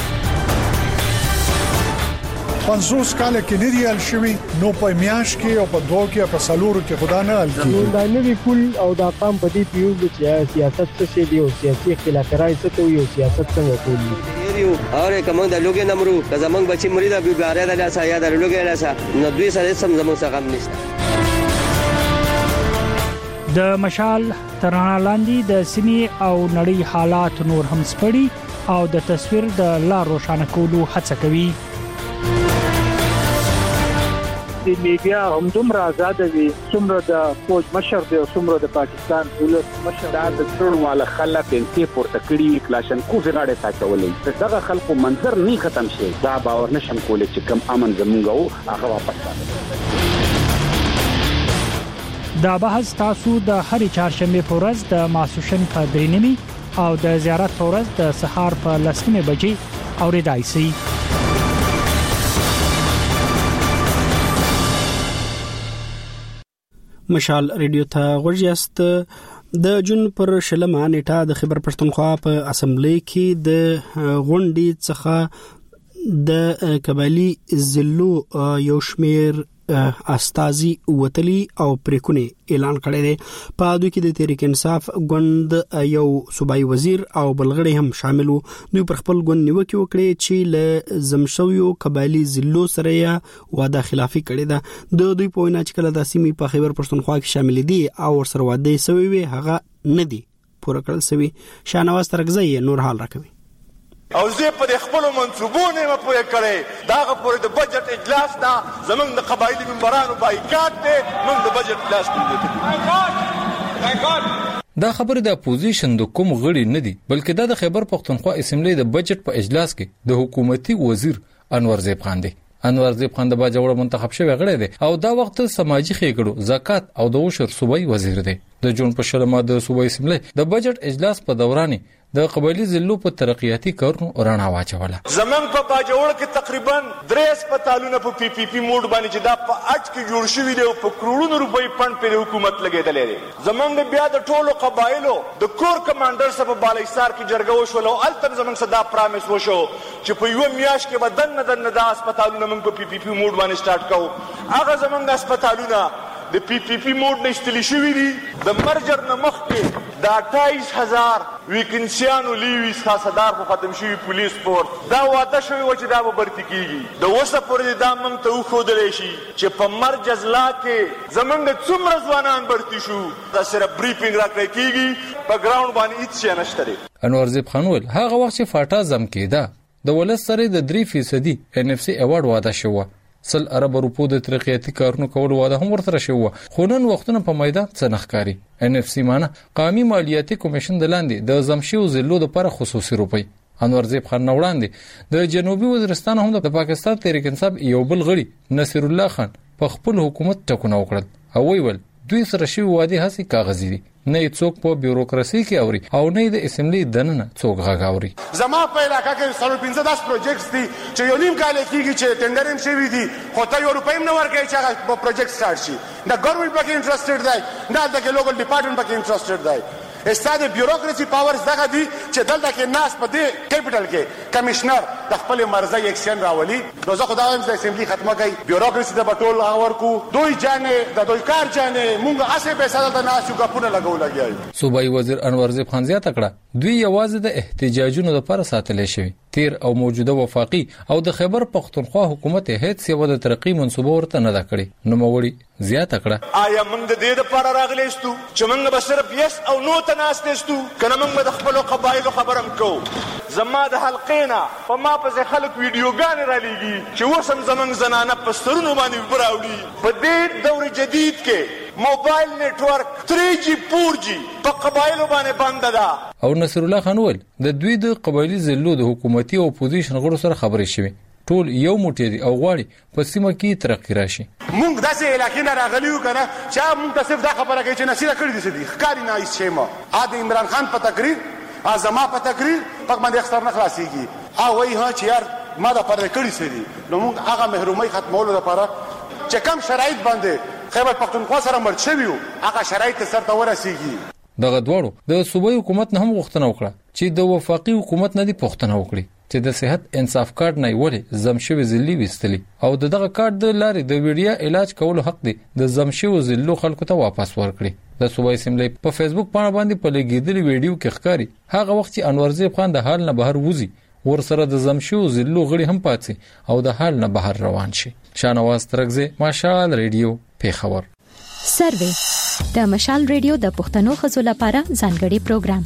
پنځوس کال کې نریال شوی نو په میاش کې او په دوه کې په سالورو کې خدا نه ال کې دا نوی کول او دا قام په دې پیو چې سیاست څه دی او سیاسي اختلافات څه کوي او سیاست څنګه کوي یو اوره کوم د لوګي نمرو که زمنګ بچی مری دا بیګاره د لاسه یا د لوګي لاسه نو دوی سره سم زمنګ څخه هم نشته. د مشال ترڼا لاندې د سیمې او نړۍ حالات نور هم سپړي او د تصویر د لار روښانه کولو هڅه کوي. د میډیا هم دومره آزاد دي څومره د فوج مشر دی او څومره د پاکستان دولت مشر دا د ټول والا خلک په پورته کړي کلاشن کوفي غاړه ساتولې دغه خلکو منظر نه ختم شي. دا باور نشم کولای چې کم امن زمونږ هغه واپس راځي. دا بحث تاسو د هرې چهارشنبه په ورځ د ماسوشن په درینمی او د زیارت په ورځ د سهار په لسمه بجې اوریدای شئ. مشال ریډیو ته غوږیاست. د جون پر شلمه نیټه د خیبر پښتونخوا په اسمبلی کې د غونډې څخه د قبایلی ضلعو یو شمیر استازي وتلی او پریکونه اعلان کړی دی. په دوی کې د تحریک انصاف ګوند یو صوبایي وزیر او بلغړي هم شامل وو. دوی پر خپل ګوند نیوکه وکړي چې له زمشویو قبایلی ضلعو سره یې واده خلافي کړې ده. د دوی په وینا چې کله د سیمې په خیبر پښتونخوا کې شامل دي او ورسره واده سوي وي هغه نه دي پوره کړل سوي. شاهنواز ترغزی نور حال راکوي. او زه په خپل منصوبونه مې پوهه کړې داغه پورې د بجټ اجلاس دا زمونږ د قبایلی ممبرانو بایکاټ ته موږ د بجټ اجلاس کوو. دا خبره د اپوزیشن د کوم غړي نه دي بلکې دا د خیبر پښتونخوا اسمبلی د بجټ په اجلاس کې د حکومتي وزیر انور زیب خان دی. انور زیب خان د باجوړ منتخب شوی غړی دی او دا وخت سماجی خېګړو زکات او د عشر صوبایي وزیر دی. د جون په شلمه د صوبایي اسمبلی د بجټ اجلاس په دوران د قبایلی ضلعو په ترقیاتي کارونو رڼا واچوله. زمنګ په باجوړ کې تقریبا درې هسپتالونه په پی پی پی موډ باندې چې دا په اټ کې جوړ شوی دی په کروڑونو روپۍ فند په حکومت لګیدلې دی. زمنګ بیا د ټولو قبایلو د کور کمانډر سره په بالایسار کې جرګه وشول او التم زمنګ صدا پرامیس وشو چې په یو میاش کې بدن نه دن د هسپتالونو موږ په پی پی پی موډ باندې سٹارټ کوو. هغه زمنګ هسپتالونه د پی پی پی موډ نه استلی شوی دي. د مرجر نه مخکې د اټایس هزار ویکنسیانو لیویس خاصدار خو ختم شوی پولیس فورس دا واده شوی و چې دا به برتی کیږي. د اوسه پورې دا موږ ته وښودلی شي چې په مرجز لا کې زمونږ څومره ځوانان برتی شو دا سره بریفینګ راکړی کیږي په ګراوند باندې هیڅ شی نشته دی. انور زیب خان ویل هغه وخت چې فاټا زم کېده د ولس سره د درې فیصدي ان اف سی ایوارډ واده شو. سل ارب روپو د ترقیاتي کارونو کولو واده هم ورته شو. خو نن وختونه په میدان څه نخکاری. ان اف سی معنی قومي مالیاتي کمیشن د لاندې د زمشیو ضلعو لپاره خصوصي روپی. انور زیب خان وړاندې د جنوبي وزیرستان هم د پاکستان تحریک انصاف یو بل غړي نصیر الله خان په خپل حکومت ټکونه وکړل او ویل دوی سره شی واده هسي کاغذي دي نه څوک په بیوروکراسي کې اوري او نه د اسمبلی دننه څوک غاغاوري. زما په علاقه کې څلور پنځه داس پروجیکټس دي چې یو نیم کال کېږي چې ټندر هم شوی دي خو ته یو روپۍ نه ورکړي چې هغه پروجیکټ سٹارټ شي. دا ګورنمنت پکې انټرېسټډ دی نه د لوکل ډپارټمنټ پکې انټرېسټډ دی. استاد بیوروکراسي پاورز دغه دي چې دلته کې ناس په دې کیپټل کې کمشنر د خپل مرزي ایکشن راولي. نو زه خدای هم د اسمبلی ختمه کوي بیوروکراسي د بټول ورکو دوی جانې د دوی کار جانې مونږ اسه به ساده د ناس یو غپونه لګول لګیایو. صوبایي وزیر انور زیب خان زیاته کړه دوی یوازې د احتجاجونو لپاره ساتل شوی. تیر او موجوده وفاقي او د خیبر پښتونخوا حکومت هیڅ یو د ترقی منصوبه ورته نه دا کړی. نو موړي زیاته کړه آیا موږ د دې لپاره راغلی استو چې موږ به صرف یس او نو ته ناست استو کنه موږ د خپل قبایلو خبرم کو. زما د حلقینا په ما په خلک ویډیوګان را لېږي چې وسم زمنګ زنانه په سترونو باندې براوړي. په دې دور جدید کې موبایل نتورک تھری جی فور جی په قبایلو باندې بند ده. او نصیر الله خان ول د دوی د قبایلی ضلعو د حکومتي او اپوزیشن غړو سره خبرې شوې ټول یو موټی دي او غواړي په سیمه کې ترقی راشي. مونږ داسې علاقې نه راغلیو کنه چې مونږ ته صرف دا خبره کوي چې نصیر کړی دي سدي ښکاری نه ایس شیما ا د عمران خان په تقریر ازما په تقریر په باندې اختر نه خلاصيږي او وای ها چې یار ما دا پر کړی سدي نو مونږ هغه محرومي ختمولو لپاره چې کم شرایط باندې خیبر پښتونخوا سره مرچوي هغه شرایط سره ورسیږي. دغه دواړو د صوبایي حکومت نه هم غوښتنه وکړه چې د وفاقي حکومت نه دی پوښتنه وکړي چې د صحت انصاف کارت نه ولې زمشوي ضلعي وستلی او دغه کارت د لارې د ویډیا علاج کولو حق دی د زمشوي ضلعو خلکو ته واپس ورکړي. د صوبایي اسمبلی په فیسبوک باندې باندې په لګیدلې ویډیو کې ښکاری هغه وخت چې انور زیب خان د حال نه بهر وځي ورسره د زمشوي ضلعو غړي هم پاتې او د حال نه بهر روان شي. شاهنواز ترغزی مشال ریډیو پیښور. سروې د مشال ریډیو د پښتنو خزو لپاره ځانګړي پروګرام.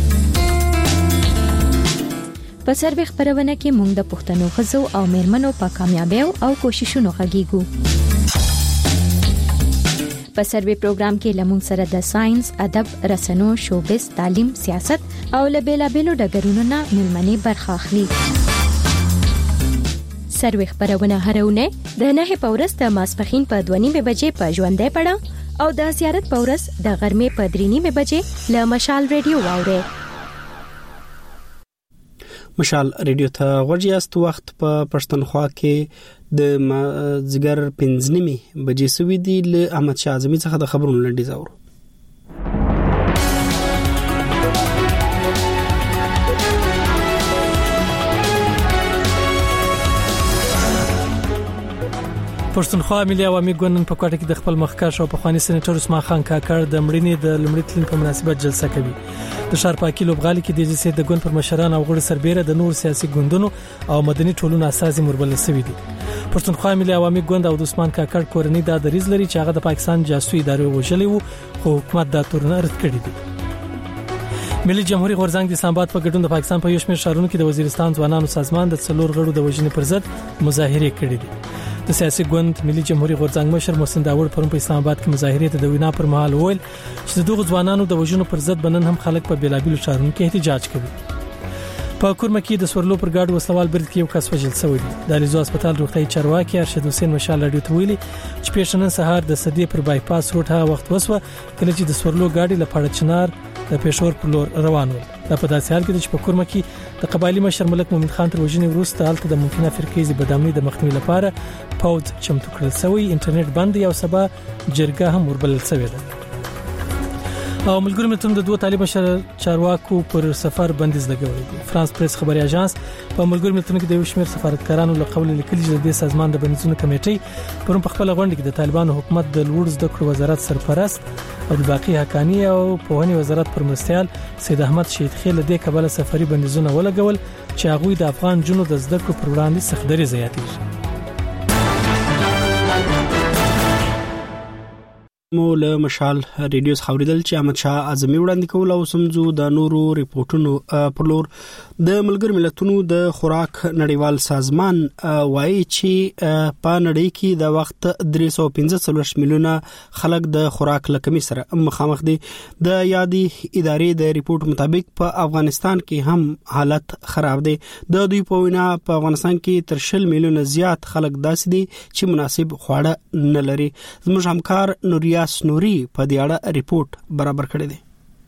په سروې خبرونه کې موږ د پښتنو خزو او میرمنو په کامیابیو او کوششونو غږیږو. په سروې پروګرام کې لمون سره د ساينس، ادب، رسنو، شوبز، تعلیم، سیاست او لبیلابیلو ډګرونو نه ملمنې برخه اخلي. سروې خبرونه هرونه د نه په ورځ د ماسپخین په دوه نیمه بجې په ژوندې پړه او د زیارت په ورځ د غرمې په درې نیمه بجې له مشال ریډیو واوري. مشال ریډیو ته ورجاست وخت په پښتونخوا کې د زګر پنځه نیمه بجې سوي دي. له احمد شاه اعظمي څخه د خبرونو لنډیز اورو. پښتونخوا ملي عوامي ګوند نن په کوټه کې د خپل مخکښ او پخوانی سېنیټر عثمان خان کاکړ د مړینې د لومړي تلین په مناسبت جلسه کوي. د ښار پاکي لوبغالي کې د جلسې د ګوند پر مشران او غړي سربېره د نور سیاسي ګوندونو او مدني ټولنو اساسي مربل شوی دي. پښتونخوا ملي عوامي ګوند او د عثمان کاکړ کورنۍ د دریز لري چې هغه د پاکستان جاسوسي ادارې وژلې وو، خو حکومت دا تورن رد کړی دی. ملي جمهوریت غورځنګ د اسلام آباد په ګډون د پاکستان په یو شمېر ښارونو کې د وزیرستان ځوانانو سازمان د څلور غړو د وژنې پر ضد مظاهره کړې دي. د سیاسي ګوند ملي جمهوریت غورځنګ مشر محسن داوود پرون په اسلام آباد کې مظاهره ته د وینا پر مهال وویل چې دغه ځوانانو د وژنو پر ضد بنن هم خلک په بیلابیلو ښارونو کې احتجاج کوي. په کورمه کې د سورلو پر گاډ وسوال برید کې یو کس وژل شوی دی. د الیزو هسپتال روغتي چارواکي ارشد حسین مشال راډیو ته ویلي چې پېښنن سهار د سدې پر بایپاس روډ هغه وخت وسوه کله چې د سورلو گاډي لپاره چنار د پېښور پر لور روان و. دا په داسې حال کې چې په کورمه کې د قبایلی مشر ملک مومن خان تر وژنې وروسته حالت د ممکنه فرقې بدامنۍ د مخنیوي لپاره پوز چمتو کړل شوی، انټرنیټ بند او سبا جرګه هم وربلل شوې ده. او ملګری ملتونو د دوه طالب مشر چارواکو پر سفر بندیز لګولې دي. فرانس پریس خبري اژانس په ملګری ملتونو کې د یو شمېر سفارتکارانو له قول لیکلي چې د سازمان د بندیزونو کمیټې پرون په خپل غونډه کې د طالبانو حکومت د لوړ زده کړو وزارت سرپرست عبدالباقی حقانی او پوهنې وزارت پر مرستيال سید احمد شهید خیل د کابل سفري بندیزونه ولګول چې هغه د افغان جنو د زده کړو پر وړاندې سختګري زیاتېږي. مو له مشال ریډیو خبردل چې احمد شاه اعظمي وړاندې کول او سمزو د نورو ریپورتونو پر لور د ملګر ملتونو د خوراک نړیوال سازمان وایي چې په نړۍ کې د وخت درې سوه پنځه څلوېښت میلیونه خلک د خوراک لکمۍ سره مخامخ دي. د یادې ادارې د ریپورت مطابق په افغانستان کې هم حالت خراب دی. د دوی په وینا په افغانستان کې تر شل میلیونه زیات خلک داسې دي چې مناسب خواړه نه لري. زموږ همکار نوریا سنوري په دې اړه ریپورت برابر کړی دی.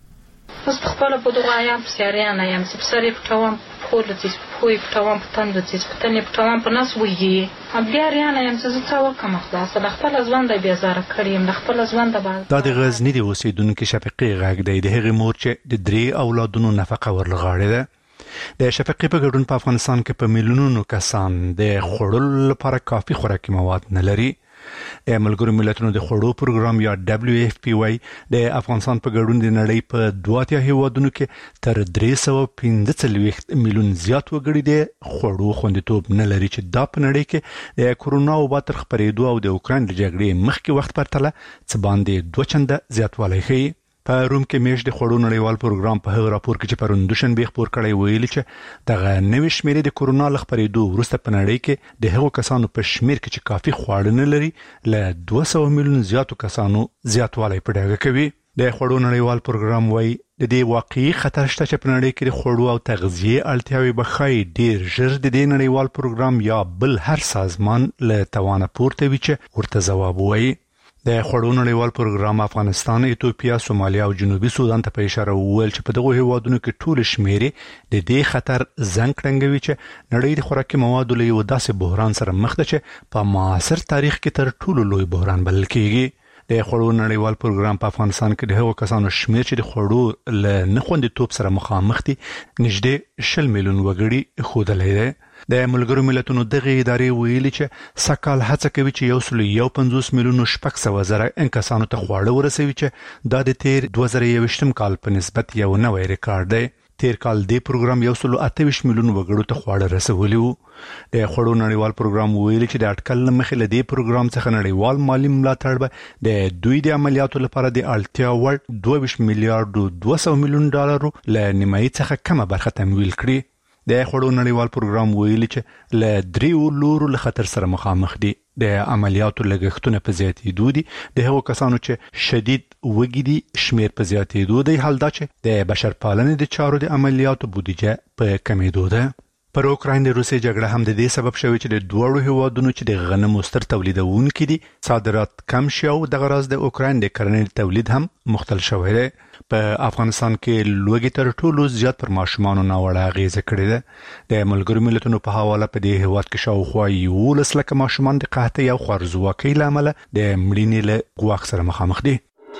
اوس په خپل په دغه ايام سیاریان ايام چې سره پټوم خور د چې خو پټوم پتند چې پتنې پټوم په ناس وږي بیا ریان ايام چې څه وکم خلاص د خپل ځوان د بیزار کړیم د خپل ځوان د باز د غزنی د اوسیدونکو شفقې غږ دی. د هغې مور چې د درې اولادونو نفقه ورلغاړي ده. د شفقې په ګډون په افغانستان کې په میلیونونو کسان د خوړلو لپاره کافي خوراکي مواد نه لري. د ملګرو ملتونو د خوړو پروګرام یا دبليو اف پی واي د افغانستان په ګډون د نړۍ په دوه اتیا هیوادونو کې تر درې سوه پنځه څلوېښت میلیون زیات وګړي د خوړو خوندیتوب نه لري چې دا په نړۍ کې د کورونا وبا تر خپرېدو او د اوکراین د جګړې مخکې وخت پرتله څه باندې دوه چنده زیاتوالی ښیي. په روم کې میش د خوړو نړیوال پروګرام په هغه راپور کې چې پرون دوشنبه خبر کړی ویلي چې دغه نوې شمیرې د کورونا له خپرېدو وروسته په نړۍ کې د هغو کسانو په شمیر کې چې کافي خواړه نه لري له دوه سوه میلیون زیاتو کسانو زیاتوالی په ډاګه کوي. د خوړو نړیوال پروګرام وايي د دې واقعي خطر شته چې په نړۍ کې د خوړو او تغذیه اړتیاوې به ښایي ډیر ژر د دې نړیوال پروګرام یا بل هر سازمان له توانه پورته وي چې ورته ځواب وایي. د خوړو نړیوال پروګرام افغانستان، ایتوپیا، سومالیا او جنوبي سودان ته په اشاره وویل چې په دغه هیوادونو کې ټول شمیرې د دې خطر زنګ ټنګوي چې نړۍ د خوراکي موادو له یو داسې بحران سره مخ ده چې په معاصر تاریخ کې تر ټولو لوی بحران بلل کېږي. د خوړو نړیوال پروګرام په افغانستان کې د هغو کسانو شمیر چې د خوړو له نه خوندیتوب سره مخامخ دي نږدې شل میلیون وګړي ښودلی دی. د ملګرو ملتونو دغه ادارې ویلي چې سکهال هڅه کوي چې یو سل یو پنځوس میلیونو شپږ سوه زره انکسانو ته خواړه ورسوي چې دا د تیر دوه زره یوویشتم کال په نسبت یو نوی ریکارډ دی. تیر کال دې پروګرام یو سل اته ویشت میلیون وګړو ته خواړه رسولي وو. د خوړو نړیوال پروګرام ویلي چې د اټکل مخې له دې پروګرام څخه نړیوال مالی ملاتړ به د دوی د عملیاتو لپاره د اړتیا وړ دوه ویشت میلیارډ دوه سوه میلیون ډالرو له نیمایي څخه کمه برخه تمویل کړي. د خوړو نړیوال پروګرام ویلي چې له دریو لورو له خطر سره مخامخ دي. د عملیاتو لګښتونه په زیاتېدو دي، د هغو کسانو چې شدید وږي دي شمیر په زیاتېدو دی، حال دا چې د بشرپالنې د چارو د عملیاتو بودیجه په کمیدو ده. پر اوکراین د روسیې جګړه هم د دې سبب شوی چې د دوړو هیوادونو چې د غنمو ستر تولیدونکي دي صادرات کم شي او دغه راز د اوکراین د کرنې تولید هم مختل شوی دی. په افغانستان کې لوږې تر ټولو زیات پر ماشومانو ناوړه اغیزه کړې ده. د ملګرو ملتونو په حواله په دې هیواد کې شاوخوا یولس لکه ماشومان د قحطۍ او خوارځواکۍ له امله د مړینې له ګواښ سره مخامخ دي.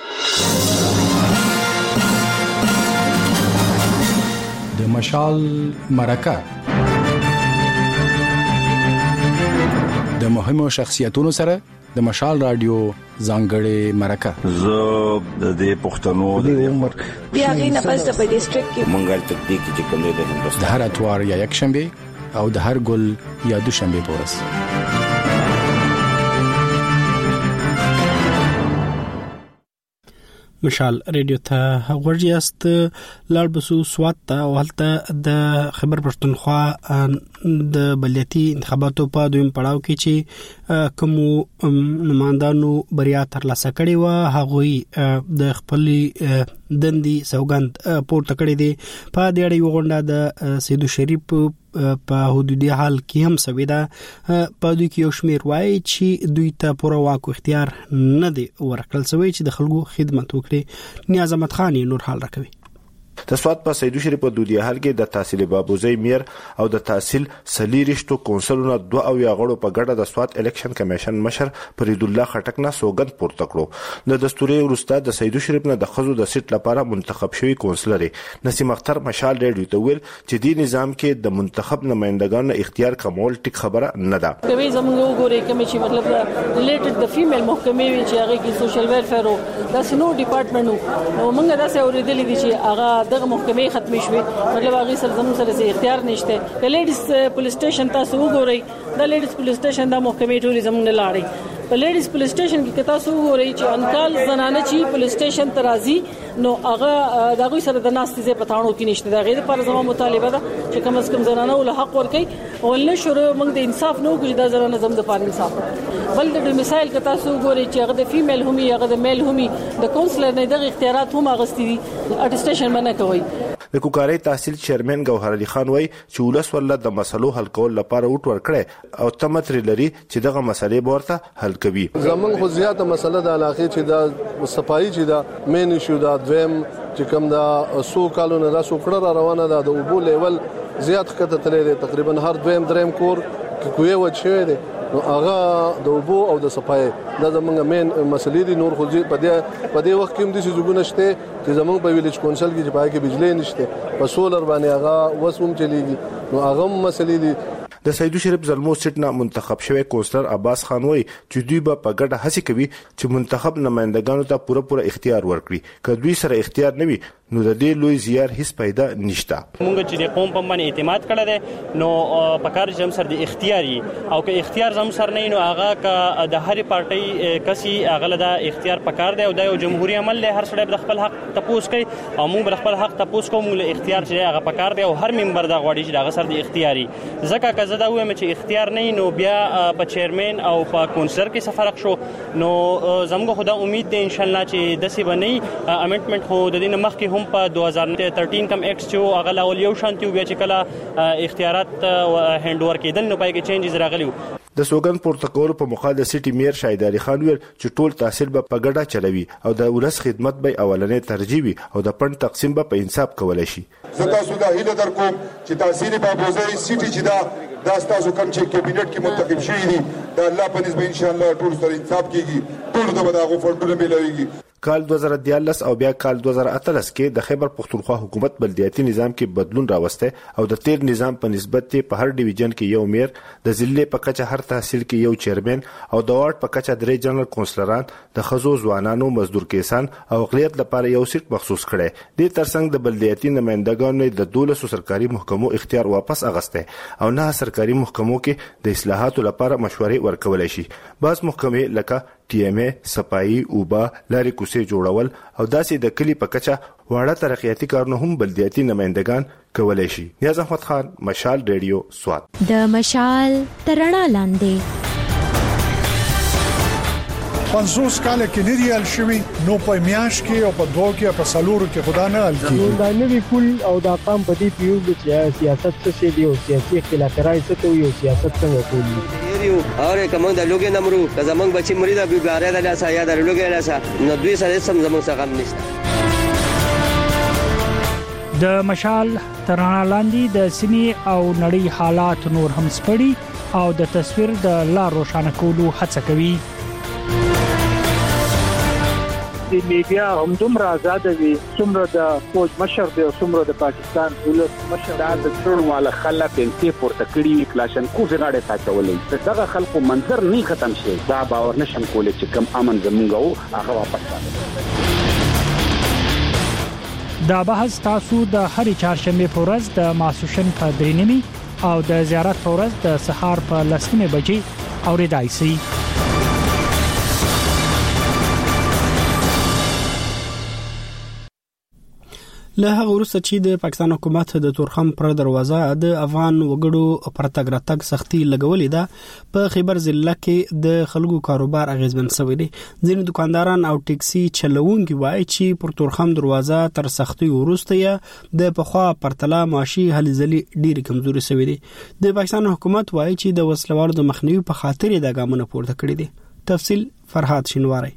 د مشال مرکه د مهمو شخصیتونو سره د مشال رادیو ځانګړې مرکه زه د دې پښتنو د عمر بیا غینه پس د ډیسټریکټ کې منګل تکتیک چې کوم دی د هندوستان د هر اتوار یا یک شنبه او د هر ګل یا دوشنبه پورس مشال رادیو ته ورجیاست لړ بسو سوات ته ولته د خبر پښتونخوا د بلدیاتي انتخاباتو په دویم پړاو کې چې کوم نمائندانو بریا ترلاسه کړې و هغه د خپل دندي سوګند پورته کړې دي په دې اړه یو غونډه د سیدو شریف په حدودي حال کې هم سویدا په دوی کې یو شمیر وایي چې دوی ته پوره واک اختیار نه دی ورکړل شوی چې د خلکو خدمت وکړي. نیاز احمد خان نور حال راکوي. د سوات په سیدو شریف په دودي حال کې د تحصیل بابوزي میر او د تحصیل سلی رښتو کونسلونو دوه او یا غړو په ګډه د سوات الیکشن کمیشن مشر فرید الله خټک نه سوګند پورته کړو. د دستوري ورسته د سیدو شریف نه د خزو د سیټ لپاره منتخب شوی کونسلر نسیم اختر مشال ریډیو ته ویل چې د نظام کې د منتخب نمائندګانو اختیار کمول ټیک خبره نه ده. کوي زموږ وګورئ کوم چې مطلب ریلیټډ د فیمیل محکمې وی چې هغه کې سوشل ویلفیر او د سنو ډپارټمنټ نو موږ دا څه اوریدلې دي چې هغه دغه محکمې ختمې شوې مطلب هغه سره زموږ سره اختیار نشته. د لیډیز پولیس سټیشن تاسو وګورئ د لیډیز پولیس سټیشن د محکمې ټوریزم نه لاړې په لیډیز پولیس سټیشن کې تاسو وګورئ چې انکال زنانه چې پولیس سټیشن ترازی نو هغه دغه سره د ناستې ځای پټاڼو کې نشته. دا غیر پر زموږ مطالبه ده چې کم از کم زنانه ول حق ورکړي او نه شروع موږ د انصاف نو کوي د زنانه زم د پاره انصاف بل د ډومیسایل کې تاسو وګورئ چې هغه د فیمیل همي هغه د میل همي د کونسلر نه دغه اختیارات هم اغستې دي اټسټیشن باندې کوي. د کوکاري تحصیل چیرمن ګوهر علي خان وای چې ولس ولله د مسلو حل کول لپاره وټ ورکړي او تمتر لري چې دغه مسلې ورته حل کوي. زمونږ خو زیاته مسله د علاقې چې دا صفایي چې دا مین ایشو دا دویم چې کوم دا سو کالونه دا سو کړه روانه ده د اوبو لیول زیات کته تللی دی تقریبا هر دویم دریم کور کې کوی و شوی دی نو هغه د اوبو او د صفایي دا زمونږ مین مسلې دي. نور خو په دې په دې وخت کې هم د سيزونه شته چې زمونږ په ویلیج کونسل کې چې پای کې بجلی نشته په سولر باندې هغه وسوم چلیږي نو هغه مسلې دي. د سیدو شریف زلمو سیټ نه منتخب شوی کونسلر عباس خان وای چې دوی به په ګډه هڅه کوي چې منتخب نمائندګانو ته پوره پوره اختیار ورکړي. که دوی سره اختیار نه وي نو د دې لوی زیار هیڅ پیدا نشته. موږ چې د قوم په باندې اعتماد کړی دی نو په کار چې هم سر د اختیاري او که اختیار زم سر نه نو هغه که د هر پارټي کسي هغه د اختیار په کار دی او د یو جمهوریت عمل له هر سړی د خپل حق تپوس کوي او موږ خپل حق تپوس کوو موږ اختیار چې هغه په کار دی او هر ممبر دا غواړي چې هغه سر د اختیاري ځکه که زه دا وایم چې اختیار نه نو بیا په چیرمن او په کونسلر کې څه فرق شو نو زموږ خدا امید دی ان شاء الله چې د سی باندې امندمنت خو د دې مخکې هم په دوه هزار تیرټین کم ایکټ چې هغه لاول یو شانتي بیا چې کله اختیارات هند ور کېدل نو پای کې چینجز راغلي. د سوګند پروتوکول په مخه د سټي میر شاهد علي خان ویل چې ټول تحصیل به په ګډه چلوي او د ولس خدمت به اولنې ترجیح وي او د پند تقسیم به په انصاف کولای شي. زه تاسو ته هیله درکوم چې تحصیل بابوزي سټي چې دا دا تاسو کوم چې کابینټ کې منتخب شوی دي دا الله په نسبت ان شاء الله ټول سره انصاف کیږي ټول ته به دا غوښتنه ملويږي. کال دوه زره دیارلس او بیا کال دوه زره اتلس کې د خیبر پختونخوا حکومت بلدیاتي نظام کې بدلون راوسته او د تیر نظام په نسبت په هر ډیویژن کې یو میر د ضلع په کچه هر تحصیل کې یو چیرمن او د وارډ په کچه درې جنرال کونسلران د خزو ځوانانو مزدور کسان او اقلیت لپاره یو سیټ مخصوص کړي. د ترڅنګ د بلدیاتي نمائندګانو د دولسو سرکاري محکمو اختیار واپس اغسته او نه سرکاري محکمو کې د اصلاحاتو لپاره مشورې ورکول شي. بعض محکمې لکه ټي ایم ای صفائی اوبا لاري کوسه جوړول او داسې د کلی په کچه واړه ترقیاتي کارونه هم بلدیاتي نمائندگان کولای شي. نیاز احمد خان مشال ریډیو سوات. د مشال ترڼا لاندې پنځوس کال کې نریال شوی نو په میاش کې او په دوه کې په سالورو کې خدا نه حل کیږي. دا نوی کول او دا قام په دې پیو چې سیاست څه دی او سیاسي اختلافات څه کوي او سیاست څنګه کوي. اور کوم د لوګي نمرو که زمنګ بچی مریدا به باره د لاسه یا د لوګي لاسه نو دوی سره سم زمنګ څخه غم نشته. د مشال ترڼا لاندې د سیمې او نړۍ حالات نور هم سپړي او د تصویر د لار روښانه کولو هڅه کوي. د میډیا هم دومره آزاد وي څومره د فوج مشر دی او څومره د پاکستان ولس مشر دا د ټول مال خلک انتي پورته کړی کلاشن کو غاړه ساتولې دغه خلکو منظر نه ختم شي دا باور نشم کولای چې کم امن زمونږ او هغه واپس راځي. دا بحث تاسو د هرې چهارشنبه په ورځ د ماسوشن په درې نیمه او د زیارت په ورځ د سهار په لسمه بجې اوریدای شئ. له هغه وروسته چې د پاکستان حکومت د تورخم پر دروازه د افغان وګړو پر تګ راتګ سختي لګولې ده په خیبر ضلع کې د خلکو کاروبار اغیزمن شوی دی. ځینې دکانداران او ټیکسي چلوونکي وایي چې پر تورخم دروازه تر سختي وروسته یې د پخوا پرتله معاشي هلې ځلې ډېر کمزوري شوی دی. د پاکستان حکومت وایي چې د وسلوالو د مخنیوي په خاطر د ګامونو پورته کړی دي. تفصیل فرهاد شینواری.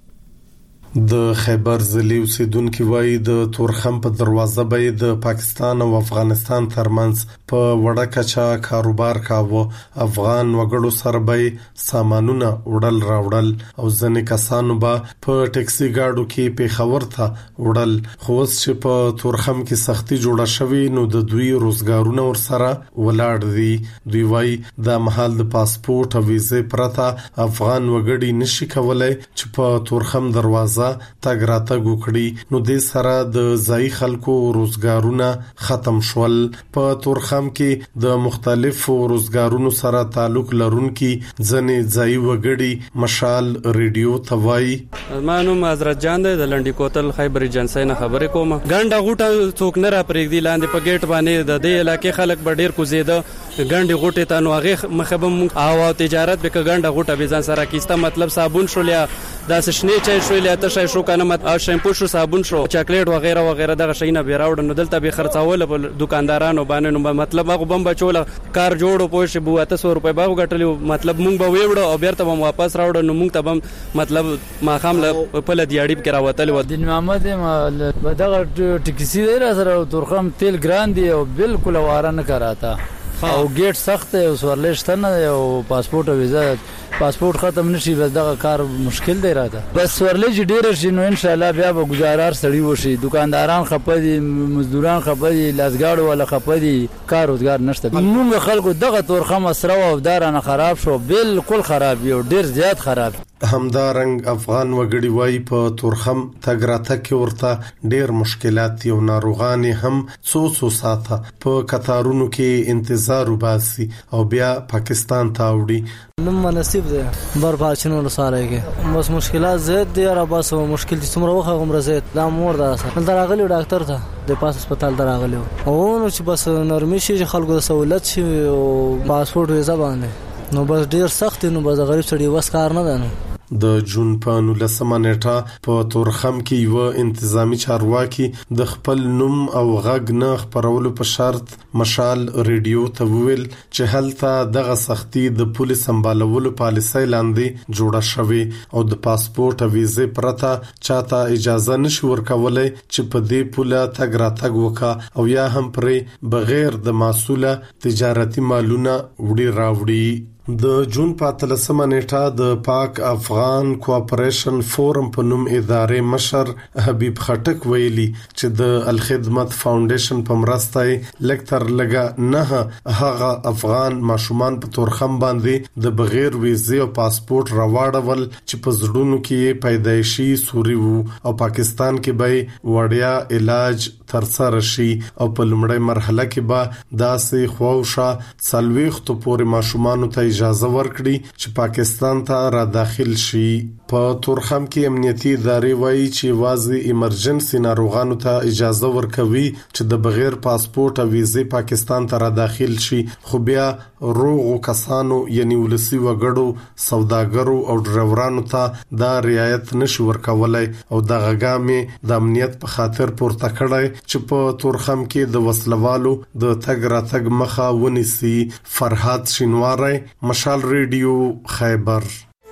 د خیبر ضلع اوسیدونکو وایي د تورخم په دروازه به د پاکستان او افغانستان ترمنځ په وړه کچا کاروبار کاوه. افغان وګړو سره به سامانونه وړل راوړل او ځنې کسانو به په ټیکسي گاډو کې پیښور ته وړل. خو اوس چې په تورخم کې سختي جوړه شوې نو د دوی روزګارونه ور سره ولاړ دي. دوی وایي د محل د پاسپورت او ویزې پرته افغان وګړي نشي کولای چې په تورخم دروازه تګ راتګ وکړي. نو د سره د ځای خلکو روزګارونه ختم شول. په تورخم کې د مختلفو روزګارونو سره تعلق لرونکي ځنې ځای وګړي مشال ریډیو توای. ما نوم حضرت جان دی د لنډی کوتل خیبر ایجنسی نه خبرې کوم. ګنډه غوټه څوک نه را پرېږدي لاندې په گیټ باندې د دې علاقې خلک به ډیر کوزیده ګنډه غوټه ته نو هغه مخبم او تجارت به ګنډه غوټه به ځان سره کیسته مطلب صابون شولیا دا سشنه چای شولیا ته شای شو کنه مت او شیمپو شو صابون شو چاکلیټ وغیرہ وغیرہ دغه شینه به راوړ نو دلته به خرڅاول په دکاندارانو باندې نو مطلب هغه بم بچول کار جوړو پوه شي بو اته سو روپے باغ غټلو مطلب مونږ به ویوړو او بیرته بم واپس راوړ نو مونږ ته بم مطلب ما خام په لدیاړي کې راوتل و. دین محمد ما دغه ټیکسي دی را سره تورخم تیل ګران دی او بالکل واره نه کراتا او گیټ سخت او سورلیشت نه او پاسپورت او ویزا پاسپورت ختم نشي بس دغه کار مشکل دی راته. بس ورلې ډیر شي نو ان شاء الله بیا به گزارار سړی وشي. دکانداران خپدي مزدوران خپدي لاسګاړو ولا خپدي کار روزګار نشته. موږ خلکو دغه تورخم اسره او دارانه خراب شو بالکل خراب یو ډیر زیات خراب. همدارنګ افغان وګړي وای په تورخم تګ راتګ کې ورته ډیر مشکلات یو ناروغان هم څو څو ساته په قطارونو کې انتظار وباسي او بیا پاکستان ته وړي. نم مناسب ده بر پاچنو لساره کې بس مشکلات زیات دي را بس مشکل دي څومره وخت عمر زیات دا مور ده اصل دراغلی ډاکټر ته د پاس هسپتال دراغلی او نو چې بس نرمي شي خلکو د سہولت شي او پاسپورت ویزا باندې نو بس ډیر سخت نو بس غریب سړي وس کار نه ده. نو د جون په نولسمه نیټه په تورخم کې یو انتظامی چارواکي د خپل نوم او غږ نه خبرولو په شرط مشال ریډیو ته ویل چې هلته دغه سختي د پولیس سمبالولو پالیسۍ لاندې جوړه شوې او د پاسپورت او ویزې پرته چاته اجازه نشي ورکولای چې په دې پوله تګ راتګ وکړي او یا هم پرې بغیر د مسوله تجارتي مالونه وړي راوړي. د جون په اتلسمه نیټه د پاک افغان کوآپریشن فورم په نوم ادارې مشر حبیب خټک ویلي چې د الخدمت فاونډیشن په مرسته لکتر لګا نه هغه افغان ماشومان په تورخم باندې د بغیر ویزې او پاسپورت راوړل چې په زړونو کې پیدایشي سوري وو او پاکستان کې به وړیا علاج ترسره شي او په لومړی مرحله کې به داسې خوښه څلويخت پورې ماشومان ته اجازه ورکړي چې پاکستان ته را داخل شي. په تورخم کې امنیتي ادارې وایي چې واځي ایمرجنسي ناروغانو ته اجازه ورکوي چې د بغیر پاسپورت او ویزې پاکستان ته را داخل شي خو بیا روغو کسانو یعنی ولسی وګړو سوداګرو او ډرایورانو ته دا رعایت نشي ورکولای او د غاګامې د امنیت په خاطر پورته کړای چې په تورخم کې د وسلوالو د تګ راتګ مخه ونیسي. فرهاد شینواری مشال ریډیو خیبر.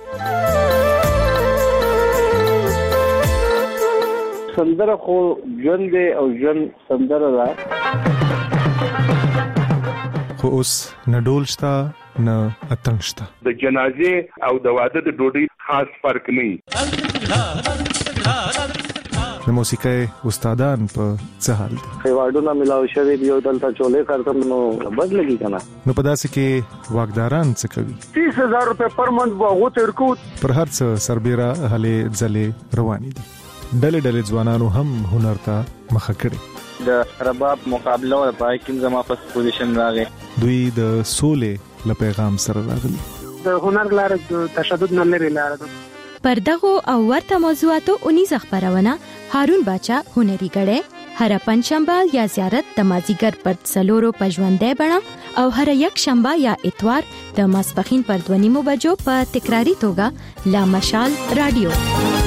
سندره خو ژوند دی او ژوند سندره ده خو اوس نه ډول شته نه اتڼ شته. د جنازې او د واده د ډوډۍ خاص فرق نه د موسیقۍ استادان په څه حال دي؟ ایوارډونه ملاوي شوی دی او دلته چولې کارتم نو بد لګي کنه. نو په داسې کې واګداران څه کوي؟ تیس هزار روپے پر منت واغو ترکو پر هر څه سربېره هلې ځلې روانې دي. ډلې ډلې ځوانانو هم هنر ته مخه کړې. د رباب مقابله او پای کې زما په پوزیشن راغی. دوی د سولې له پیغام سره راغلي. د هنر لار د تشدد نه لري لار ده. پر دغه او ورته موضوعاتو اونیز خبرونه هارون باچا هنري غړې هر پنځشنبه یا زیارت د مازیګر پر څلورو پژوندې بڼه او هر یک شنبه یا اتوار د ماسپخین پر دوه نیمو بجو په تکراری توګه لا مشال رادیو.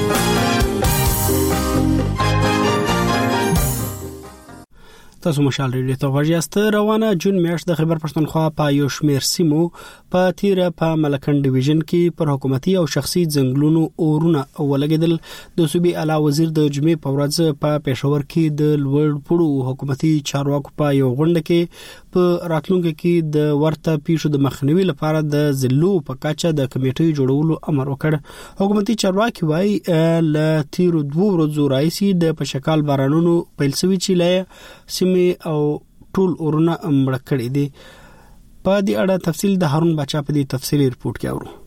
تاسو مشال ریډیو ته غواړئ روانه جون میاشت د خیبر پښتونخوا په یو شمیر سیمو په تیره په ملکن ډیویژن کې پر حکومتي او شخصي ځنګلونو اورونه ولګیدل. د صوبې اعلی وزیر د جمعې په ورځ په پېښور کې د لوړ پوړو حکومتي چارواکو په یو غونډه کې په راتلونکو کې د ورته پیښو د مخنیوي لپاره د ضلعو په کچه د کمیټې جوړولو امر وکړ. حکومتي چارواکي وايي ل تیرو دوه ورځو راځي د پشکال بارانونو پیل شوی چې له او ټول اورونه امړ کړي دي. په دې اړه تفصیل د هارون بچا په دې تفصیلی رپورت کې اورو.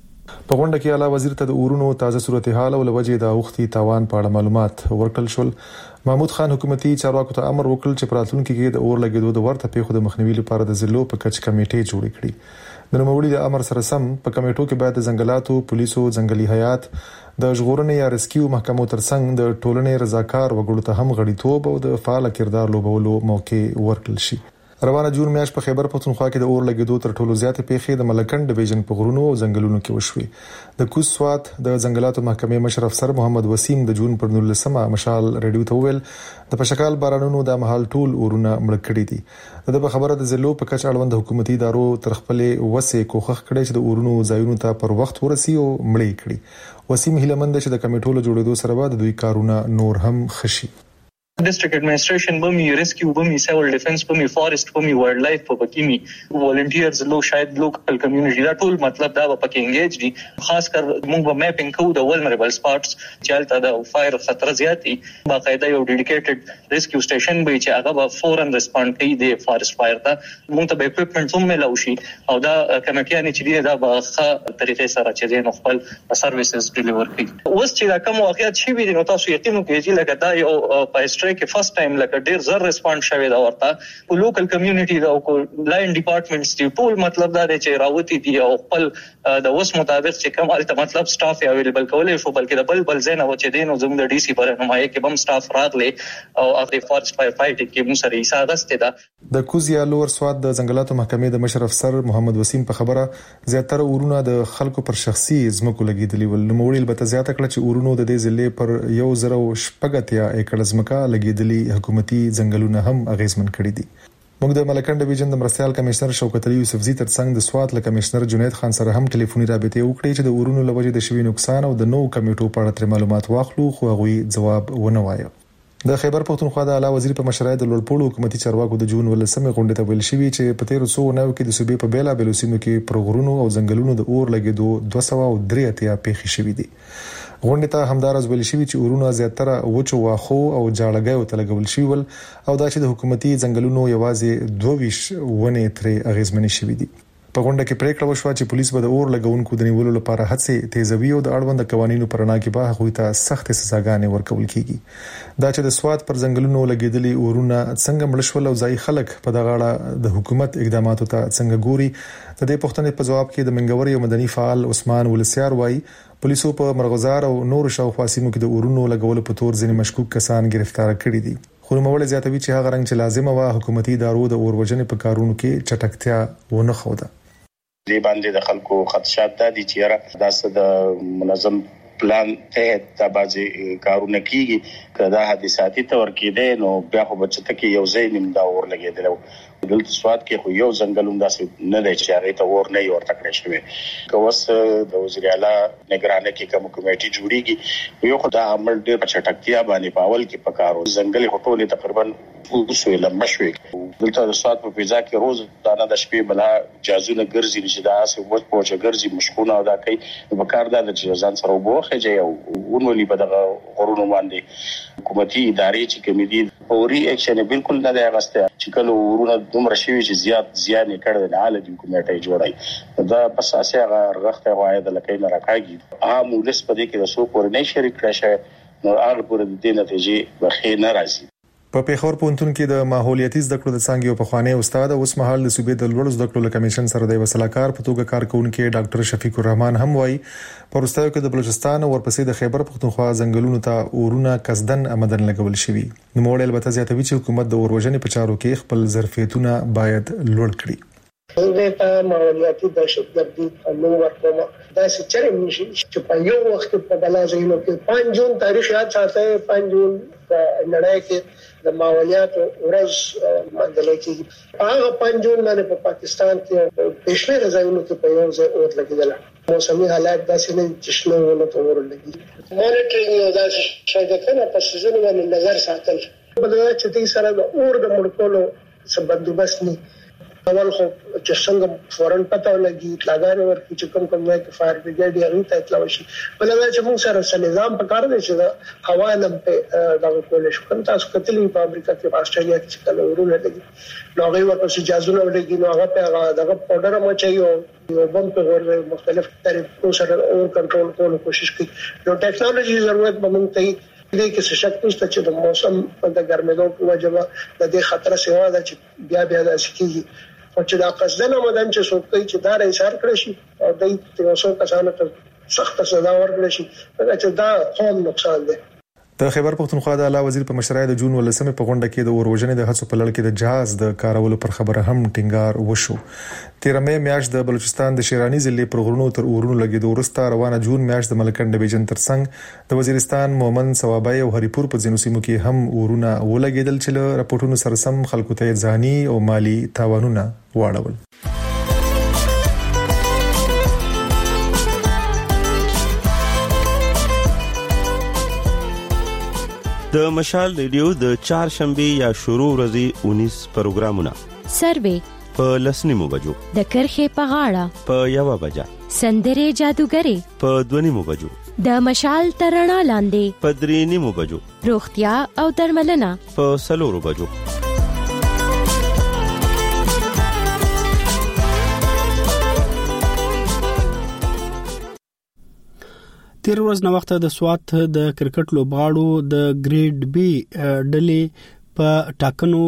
په غونډه کې اعلی وزیر ته د اورونو تازه صورتحال او لوجې د اوختي تاوان په اړه معلومات ورکړل شول. محمود خان حکومتي چارواکو ته امر وکړ چې پراتلونکو کې د اور لګیدو د ورته پیښو د مخنیوي لپاره د ضلعو په کچ کمیټې جوړ کړي. د نوموړي د امر سره سم په کمیټو کې باید د ځنګلاتو پولیسو ځنګلي حیات د ژغورنې یا ریسکیو محکمو ترڅنګ د ټولنې رضاکار وګړو ته هم غړیتوب او د فعال کردار لوبولو موقع ورکړل شي. روانه جون میاشت په خیبر پښتونخوا کې د اور لګیدو تر ټولو زیاتې پیښې د ملکن ډیویژن په غرونو او ځنګلونو کې وشوې. د کوز سوات د ځنګلاتو محکمې مشر افسر محمد وسیم د جون پر نولسمه مشال ریډیو ته ویل د پشکال بارانونو د محل ټول اورونه مړ کړي دي. د خبره د ضلعو په کچ اړوند حکومتي ادارو تر خپلې وسې کوښښ کړي چې د اورونو ځایونو ته پر وخت ورسي او مړې کړي. وسیم هیلمند چې د کمیټو له جوړېدو سره بعد دوی کارونه نور هم خشي. District administration بمی rescue بمی civil defense بمی forest بمی wildlife په بکیمی volunteers لو شاید local community دا ټول مطلب دا په کې انګیج دي. خاص کر موږ په میپینګ کوو د vulnerable spots چې البته د فایر خطر زیاتی باقاعده یو ډیډیکیټډ ریسکیو سټیشن به چې هغه به فورن ریسپاند کوي د فارست فایر ته. موږ ته به اکوپمنټ هم ملو شي او دا کمیټیان چې دی دا به ښه طریقې سره چې د خپل سرویسز ډیلیور کوي. اوس چې دا کوم واقعیت شي وي نو تاسو یقین وکړئ چې لکه دا یو په کې فرست ټایم لکه ډیر زر ریسپاند شوی دا ورته په لوکل کمیونټي دا او لاین ډپارټمنټس دی ټول مطلب دا دی چې راوتی دی او خپل د وس مطابق چې کوم الته مطلب سټاف اویلیبل کولای شو بلکې د بل بل زین او چې دین او زموږ د ډي سي پر نمایي کې بم سټاف راغلي او اف دی فارست فایر فایټ کې موږ سره حساب استه دا. د کوزیا لور سواد د ځنګلاتو محکمې د مشر افسر محمد وسیم په خبره زیاتره اورونه د خلکو پر شخصي ځمکو لګیدلی ول. نو موړي البته زیاته کړ چې اورونو د دې ضلع پر یو زره شپږ ایکړ ځمکه لګیدلی حکومتي ځنګلونه هم اغیزمن کړي دي. موږ د ملکن ډیویژن د مرستيال کمشنر شوکت علي یوسفزي ترڅنګ د سوات له کمشنر جنید خان سره هم ټلیفوني رابطه وکړې چې د اورونو لوجې د شوی نقصان او د نو کمیټو په اړه معلومات واخلو خو هغه جواب ونه وایي. د خیبر پښتونخوا د اعلی وزیر په مشرۍ د لوړپوړو حکومتي چارواکو د جون ولسمه غونډه ته ویل شوی چې په تیر څو نو کې د صوبې په بیلا بیلو سیمو کې پروګرونو او ځنګلونو د اور لګیدو دوه سوه او درې اتیا پیښې شوې دي. غونډه ته همدارز ویل شوی چې اورونه زیاتره وچو واخو او جاړګیو ته لګول شوی ول او دا چې د حکومتي ځنګلونو یوازې دوه ویش ونه ترې اغیزمنې شوې دي. په غونډه کې پریکړه وشوه چې پولیس به د اور لګونکو د نیولو لپاره هڅې تیزوي او د اړوند قوانینو پر اړه کې به هغوی ته سخت سزاګانې ورکول کیږي. دا چې د سواد پر ځنګلونو لګیدلي اورونه څنګه مړ شول او ځای خلک په دغه اړه د حکومت اقداماتو ته څنګه ګوري د دې پوښتنې په جواب کې د منګوري او مدني فعال عثمان ولسیار وایي پولیسو په مرغزار او نور شاوخوا سیمو کې د اورونو لګولو په تور ځینې مشکوک کسان گرفتار کړي دي. خو نوموړی زیاتوي چې هغه رنګ چې لازمه و حکومتي ادارو د اور وژنې په کارونو کې چټکتیا ونه خوده. دې باندې د خلکو خدشات د دي چې داسې د منظم پلان ته د بازي کارونه کیږي کدا حادثاتي تور کېده نو بیا خو بچته کې یو ځای نیم دا اور لګیدل. دلته سواد کې خو یو ځنګلوم داسې نه دی چې هغه ته اور نه یو تکړه شوی. کوس د وزیر اعلی نگرانۍ کې کوم کمیټي جوړیږي یو خدای عمل ډېر په چټکتیا باندې پاول کې پکارو ځنګل هټولې تقریبا وسوي لمشوي. دلته د سواد په فضا کې روز دانه د شپې بلا جازونه ګرځي چې دا سه وڅ پوهه ګرځي مشکونه ادا کوي. په کار دا چې ځان سره وبو وخجه او ونولي په دغه غرونو باندې حکومتي ادارې چې کمیدي فوري اکشن بالکل نه دی غسته چې کله ورونه دومره شوی چې زیات زیان کړي د عالم حکومتي جوړای دا بس اسه هغه رغته وایي د لکې نه راکاږي عام ولس په دې کې د سو پور نه شریک راشه نو هغه پور د دې نتیجې بخې نه راځي. په پیښور پونتون کې د ماحولیاتي زده کړو د څنګه په خواني استاد اوس مهال د صوبې د لوړ زده کړو کمیشن سره د وسلاکار په توګه کارکونکو ډاکټر شفیق الرحمن هم وایي پرستایو کې د بلوچستان او ورپسې د خیبر پختونخوا ځنګلونو ته اورونه قصدن آمدن لګول شوی. نو موږ البته زیاتوي چې حکومت د اوروجنې په چارو کې خپل ظرفیتونه باید لوړ کړي. موږ ته ماحولیاتي دهشتګردي قانون ورکوم دا چې چرې نشي چې په یو وخت په بلازینو کې پنځه جون تاریخ یاد ساتي پنځه جون په نړۍ کې د ماحولیات ورځ مانځل کېږي. هغه پنځه جون باندې په پاکستان کې پېښې راځي چې په یو ځای اور لګیدل موسمي حالات داسې نه چې شنو ونه تور لګي مانیټرینګ یو داسې شاید کنه په سيزون باندې نظر ساتل بلدا چې دې سره د اور د مړکولو څه بندوبست نه اول خو چې څنګه فورن پته ولګي اطلاعات ورکړي چې کوم کوم ځای کې فایر بریګیډ یې ته اطلاع وشي بلدا چې موږ سره سم نظام پکار دی چې هوا نه په دغه کول شي کوم تاسو کتلې په امریکا کې په استرالیا کې چې کله ورونه لګي نو هغه ورته اجازه نه ولګي نو هغه په دغه پاوډر مو چایو یو بم په ور مختلف طریقو سره اور کنټرول کولو کوشش کوي. نو ټیکنالوژي ضرورت به موږ ته دې کې څه شک نشته چې د موسم په ګرمېدو په وجه د دې خطر سیوا ده چې بیا بیا د سکیږي او چې دا قصدنه مدن چې څوک چې دا ایثار کړی شي او د تاسو کسانو ته سخت سزا ورکړي شي چې دا قوم نقصان ده. د خیبر پختونخوا د اعلی وزیر په مشرۍ د جون ولسمه په غونډه کې د اوروجنې د هڅو په لړ کې د جهاز د کارولو پر خبره هم ټینګار وشو. تیر مې میاشت د بلوچستان د شیرانی ضلع پر غرونو تر اورونو لګیدو وروسته روانه جون میاشت د ملکن ډیویژن ترڅنګ د وزیرستان مومن ثوابای او هریپور په ځینو سیمو کې هم اورونه ولګیدل چې له راپورټونو سره سم خلکو ته ځاني او مالی تاوانونه واړول. د مشال ریډیو د چهارشنبه یا شروع ورځې اونیس پروګرامونه سروې په لسنیمو بجو د کرخې په غاړه په یوه بجه سندره جادوګری په دونیمو بجو د مشال ترڼا لاندې په درېنیمو بجو روغتیا او درملنه په سلورو بجو تیر ورځ نو وخت د سوات د کرکټ لوبغاړو د ګریډ بی ډلې په ټاکنو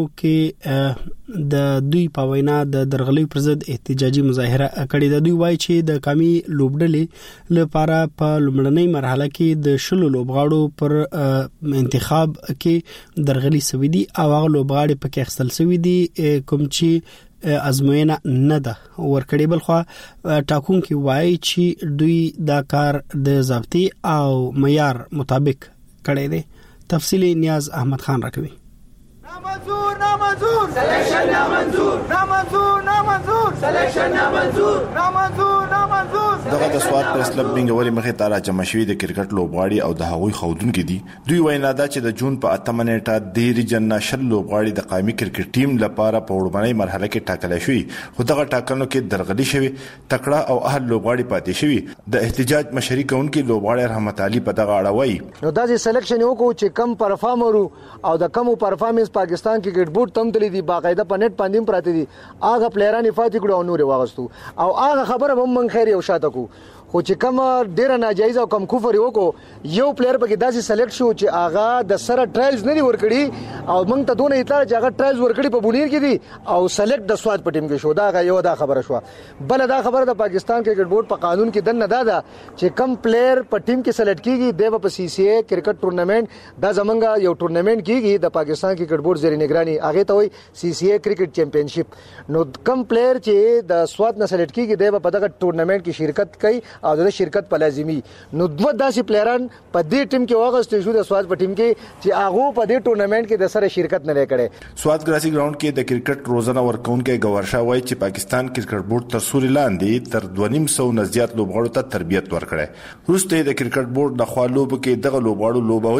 کې د دوی په وینا د درغلي پر ضد احتجاجي مظاهره کړې ده. دوی وایي چې د قومي لوبډلې لپاره په لومړنۍ مرحله کې د شلو لوبغاړو پر انتخاب کې درغلي سوي دي او هغه لوبغاړي په کې اخستل سوي دي کوم چې ازموینه نه ده ورکړې. بلخو ټاکونکو وایي چې دوی دا کار د ضابطي او معیار مطابق کړی دی. تفصیلی نیاز احمد خان راکوي. نامنظور نامنظور سلیکشن نامنظور نامنظور نامنظور سلیکشن نامنظور نامنظور نامنظور دغه د سواد پریس کلب بنګوري مخې ته راجمع شوی د کرکټ لوبغاړي او د هغوی خودونکو دي. دوی وینا ده چې د جون په اتمه نیټه د ریجن نشل لوبغاړي د قومي کرکټ ټیم لپاره په وړاندې مرحله کې ټاکل شوی خو دغه ټاکنو کې درغلي شوی تکړه او اهل لوبغاړي پاتې شوی. د احتجاج مشري کوونکي لوبغاړي رحمت علي په دغه اړه وایي نو دا چې سلیکشن وکړو چې کم پرفارمر او د کم پرفارمنس پاکستان کرکټ بورډ تم تللی دی باقاعده په نت باندې پراته دي هغه پلیران فاتح کړو او نور واغستو او هغه خبره هم من خیر یو شاته کو خو چې کوم ډیر ناجایز او کم کفر وکړو یو پلیر به داسې سلیکټ شو چې هغه د سره ټرایلز نه ورکړي او موږ ته دونه اطلاع چې هغه ټرایلز ورکړي په بولیر کې دي او سلیکټ د سواد په ټیم کې شو. دا یو دا خبره شو. بل دا خبره د پاکستان کرکټ بورډ په قانون کې دنه دا ده چې کم پلیر په ټیم کې سلیکټ کیږي د په سی سی ای کرکټ ټورنمنت دا زمونږ یو ټورنمنت کیږي د پاکستان کرکټ بورډ زیر نگرانی هغه ته وای سی سی ای کرکټ چیمپئنشپ. نو کم پلیر چې د سواد نه سلیکټ کیږي د په دغه ټورنمنت کې شرکت کوي او د شرکت لازمي. نو دوه داسې پلیران په دې ټیم کې واغستې شو د سواد په ټیم کې چې هغه په دې ټورنمنت کې د سره شرکت نه لري. سواد ګراسي ګراوند کې د کرکټ روزنه ورکونکو گورشا وایي چې پاکستان کرکټ بورډ تر سوري لاندې تر دوه نیم سو نه زیات لوبغاړو ته تربیت ورکړي. وروسته د کرکټ بورډ د خوا لوب کې دغه لوبغاړو لوبولي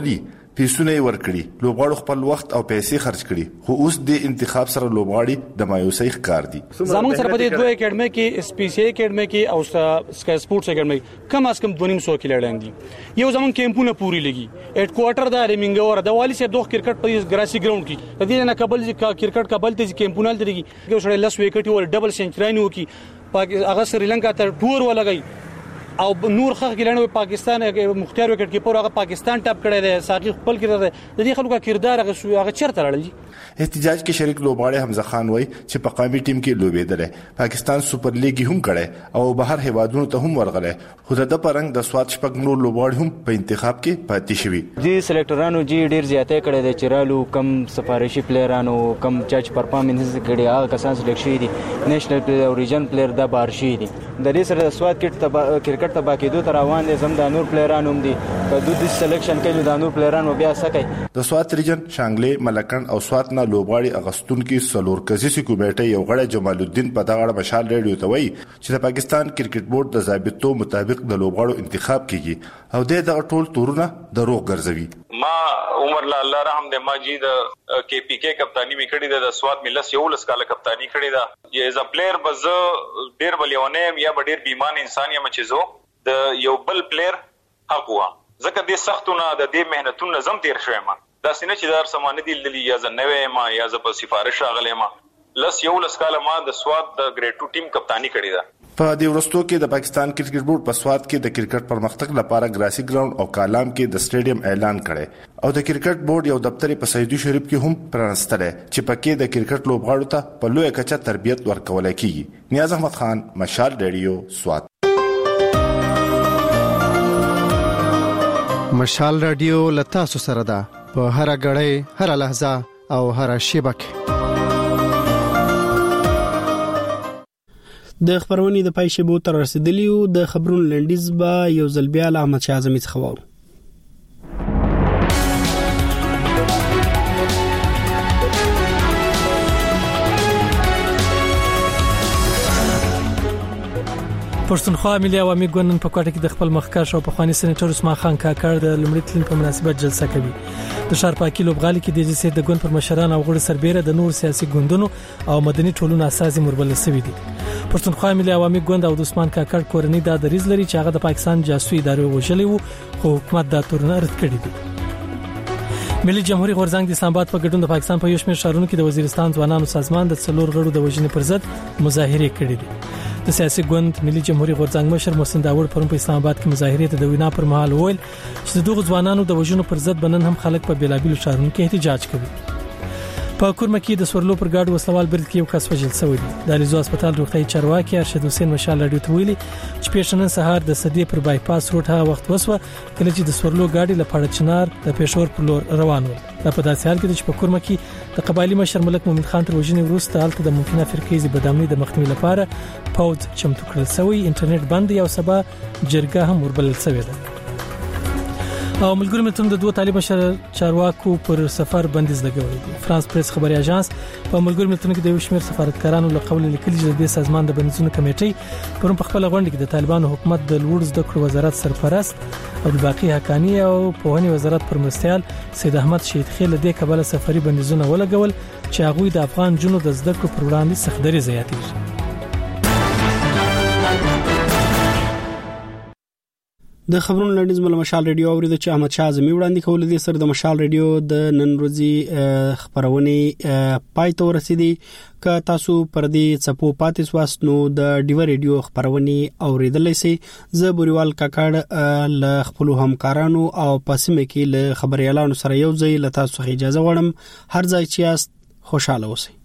پیسونه ورکړي لوبغاړو خپل وخت او پیسې خرج کړي خو اوس د انتخاب سره لوبغاړي د مایوسۍ ښکار دي. زموږ سره په دې دوه اکیډمي کې سپیشل اکیډمي کې او سکای سپورتس اکیډمي کم از کم دوه نیم سو کیلران دي. یو زمون کیمپونه پوری لګي هډ کوارټر د ریمینګور د والی سره دوه کرکټ په ګراسي ګراوند کې د دې نه قبل کرکټ قبل ته کیمپونه لري یو سره لس وکټ او ډبل سنچري وکي هغه سریلانکا ته ټور ولګي او نور خخ ګلانو پاکستان مختار وکټ کې پور هغه پاکستان ټاپ کړی دی ساقي خپل کړی دی د دې خلکو کردار هغه هغه چیرته لړل. احتجاج کې شریک لوبغاړي حمزه خان وای چې په قومي ټیم کې لوبېدل پاکستان سپر لیګ هم کړي او بهر هیوادونو ته هم ورغله خو د پرنګ د سواد شپږ نور لوبغاړي هم په انتخاب کې پاتې شوي. جی سلیکټرانو جی ډیر زیاتې کړي دي چې رالو کم سفارشي پلیرانو کم جج پرفارمنس کړي هغه کسان سلیکټ شوي دي نېشنل پلیر او ریجن پلیر د بار شي دي د دې سره د سواد کې کرکټ ته باقي دوه روان دي زم د نور پلیرانو هم دي په دوه د سلیکشن کې د نور پلیرانو بیا سکه د سواد ریجن شانګلې ملکن او سواد نه لوبغاړي اغستون کې سلور کسي کمیټه یو غړی جمال الدین په دغه مشال ریډیو ته وایي چې د پاکستان کرکټ بورډ د ضابطو مطابق د لوبغاړو انتخاب کیږي او د دغه ټول تورونه دروغ ګرځوي. ما عمر الله رحم د ماجید کې پی کې کپتانی می کړی د سواد ملس یو لس کاله کپتانی کړی دا یا از ا پلیر بز ډیر بلیونه یا ډیر بیمان انسان یم چې زه د یو بل پلیر حق وا ځکه د سختونه د دې مهنتونو زم تیر شوم دا سینه چې دار سمانه دی للی یا زنوې ما یا ز په سفارش راغلی ما لس یو لس کاله ما د سواد د ګریډ ټو ټیم کپتانی کړی دا. په دې ورستو کې د پاکستان کرکټ بورډ په سواد کې د کرکټ پرمختګ لپاره ګراسي ګراوند او کالام کې د سټیډیم اعلان کړي او د کرکټ بورډ یو دفتر په سعودي شریف کې هم پرانستل چې پکې د کرکټ لوبغاړو ته په لوی کچه تربیت ورکول کیږي. نیاز احمد خان مشال ریډیو سواد. مشال رادیو لتا سره ده په هر غړې هر لحظه او هر شیبه کې. د خبرونې د پای شیبو تر رسیدلیو د خبرونو لنډیز به یو ځل بیا له احمد شاه اعظمي څخه وو. پښتونخوا ملي عوامي ګوند په کوټه کې د خپل مخکښ او پخوانی سېنیټر عثمان خان کاکړ د لومړي تلین په مناسبت جلسه کوي. د ښار پاکي لوبغالي کې د جلسې د ګوند پر مشران او غړو سربېره د نور سیاسي ګوندونو او مدني ټولنو اساسي مربل شوی دي. پښتونخوا ملي عوامي ګوند او د عثمان کاکړ کورنۍ د دریز لري چې هغه د پاکستان جاسوسي ادارې وژلې وو خو حکومت دا تورونه رد کړی دي. ملي جمهوریت غورځنګ د اسلام آباد په ګډون د پاکستان په یو شمېر ښارونو کې د وزیرستان ځوانانو سازمان د څلور غړو د وژنې پر ضد مظاهره کړې دي. د سیاسي ګوند ملي جمهوریت غورځنګ مشر محسن داوود پرون په اسلام آباد کې مظاهره ته د وینا پر مهال وویل چې دغه ځوانانو د وژنو پر ضد بنن هم خلک په بیلابیلو ښارونو کې احتجاج کوي. په کورمه کې د سورلو پر گاډو وسلوال برید کې یو کس وژل شوی دی. د الیزو هسپتال روغتي چارواکي ارشد حسین مشال رادیو ته ویلي چې پیښنن سهار د سدې پر بایپاس روډ هغه وخت وسوه کله چې د سورلو گاډي له پړه چنار د پېښور پر لور روان و. دا په داسې حال کې چې په کورمه کې د قبایلی مشر ملک مومن خان تر وژنې وروسته هلته د ممکنه فرقې بدامنۍ د مخنیوي لپاره پوز چمتو کړل شوی انټرنیټ بند یو سبا جرګه هم وربلل شوې ده. او ملګرو ملتونو د دوه طالب مشر چارواکو پر سفر بندیز لګولې دي. فرانس پریس خبري اژانس په ملګرو ملتونو کې د یو شمېر سفارتکارانو له قول لیکلي چې د سازمان د بندیزونو کمیټې پرون په خپل غونډه کې د طالبانو حکومت د لوړ زده کړو وزارت سرپرست عبدالباقي حقانی او پوهنې وزارت پر مرستيال سید احمد شهید خیل د کابل سفري بندیزونه ولګول چې هغه د افغان جنو د زده کړو پر وړاندې سختګري زیاتېږي. د خبرونو لنډیز مل مشال ریډیو اوریدل چې احمد شاه اعظمي وړاندې کول دي سره د مشال ریډیو د نن ورځې خبرونه پای ته ورسېدي. که تاسو پر دې چپو پاتې واسط نو د ډیو ریډیو خبرونه اوریدلای شئ. زه بوريوال کاکړ ل خپل همکارانو او پاسمه کې ل خبري اعلان سره یو ځای ل تاسو اجازه غواړم. هر ځای چې یاست خوشاله اوسئ.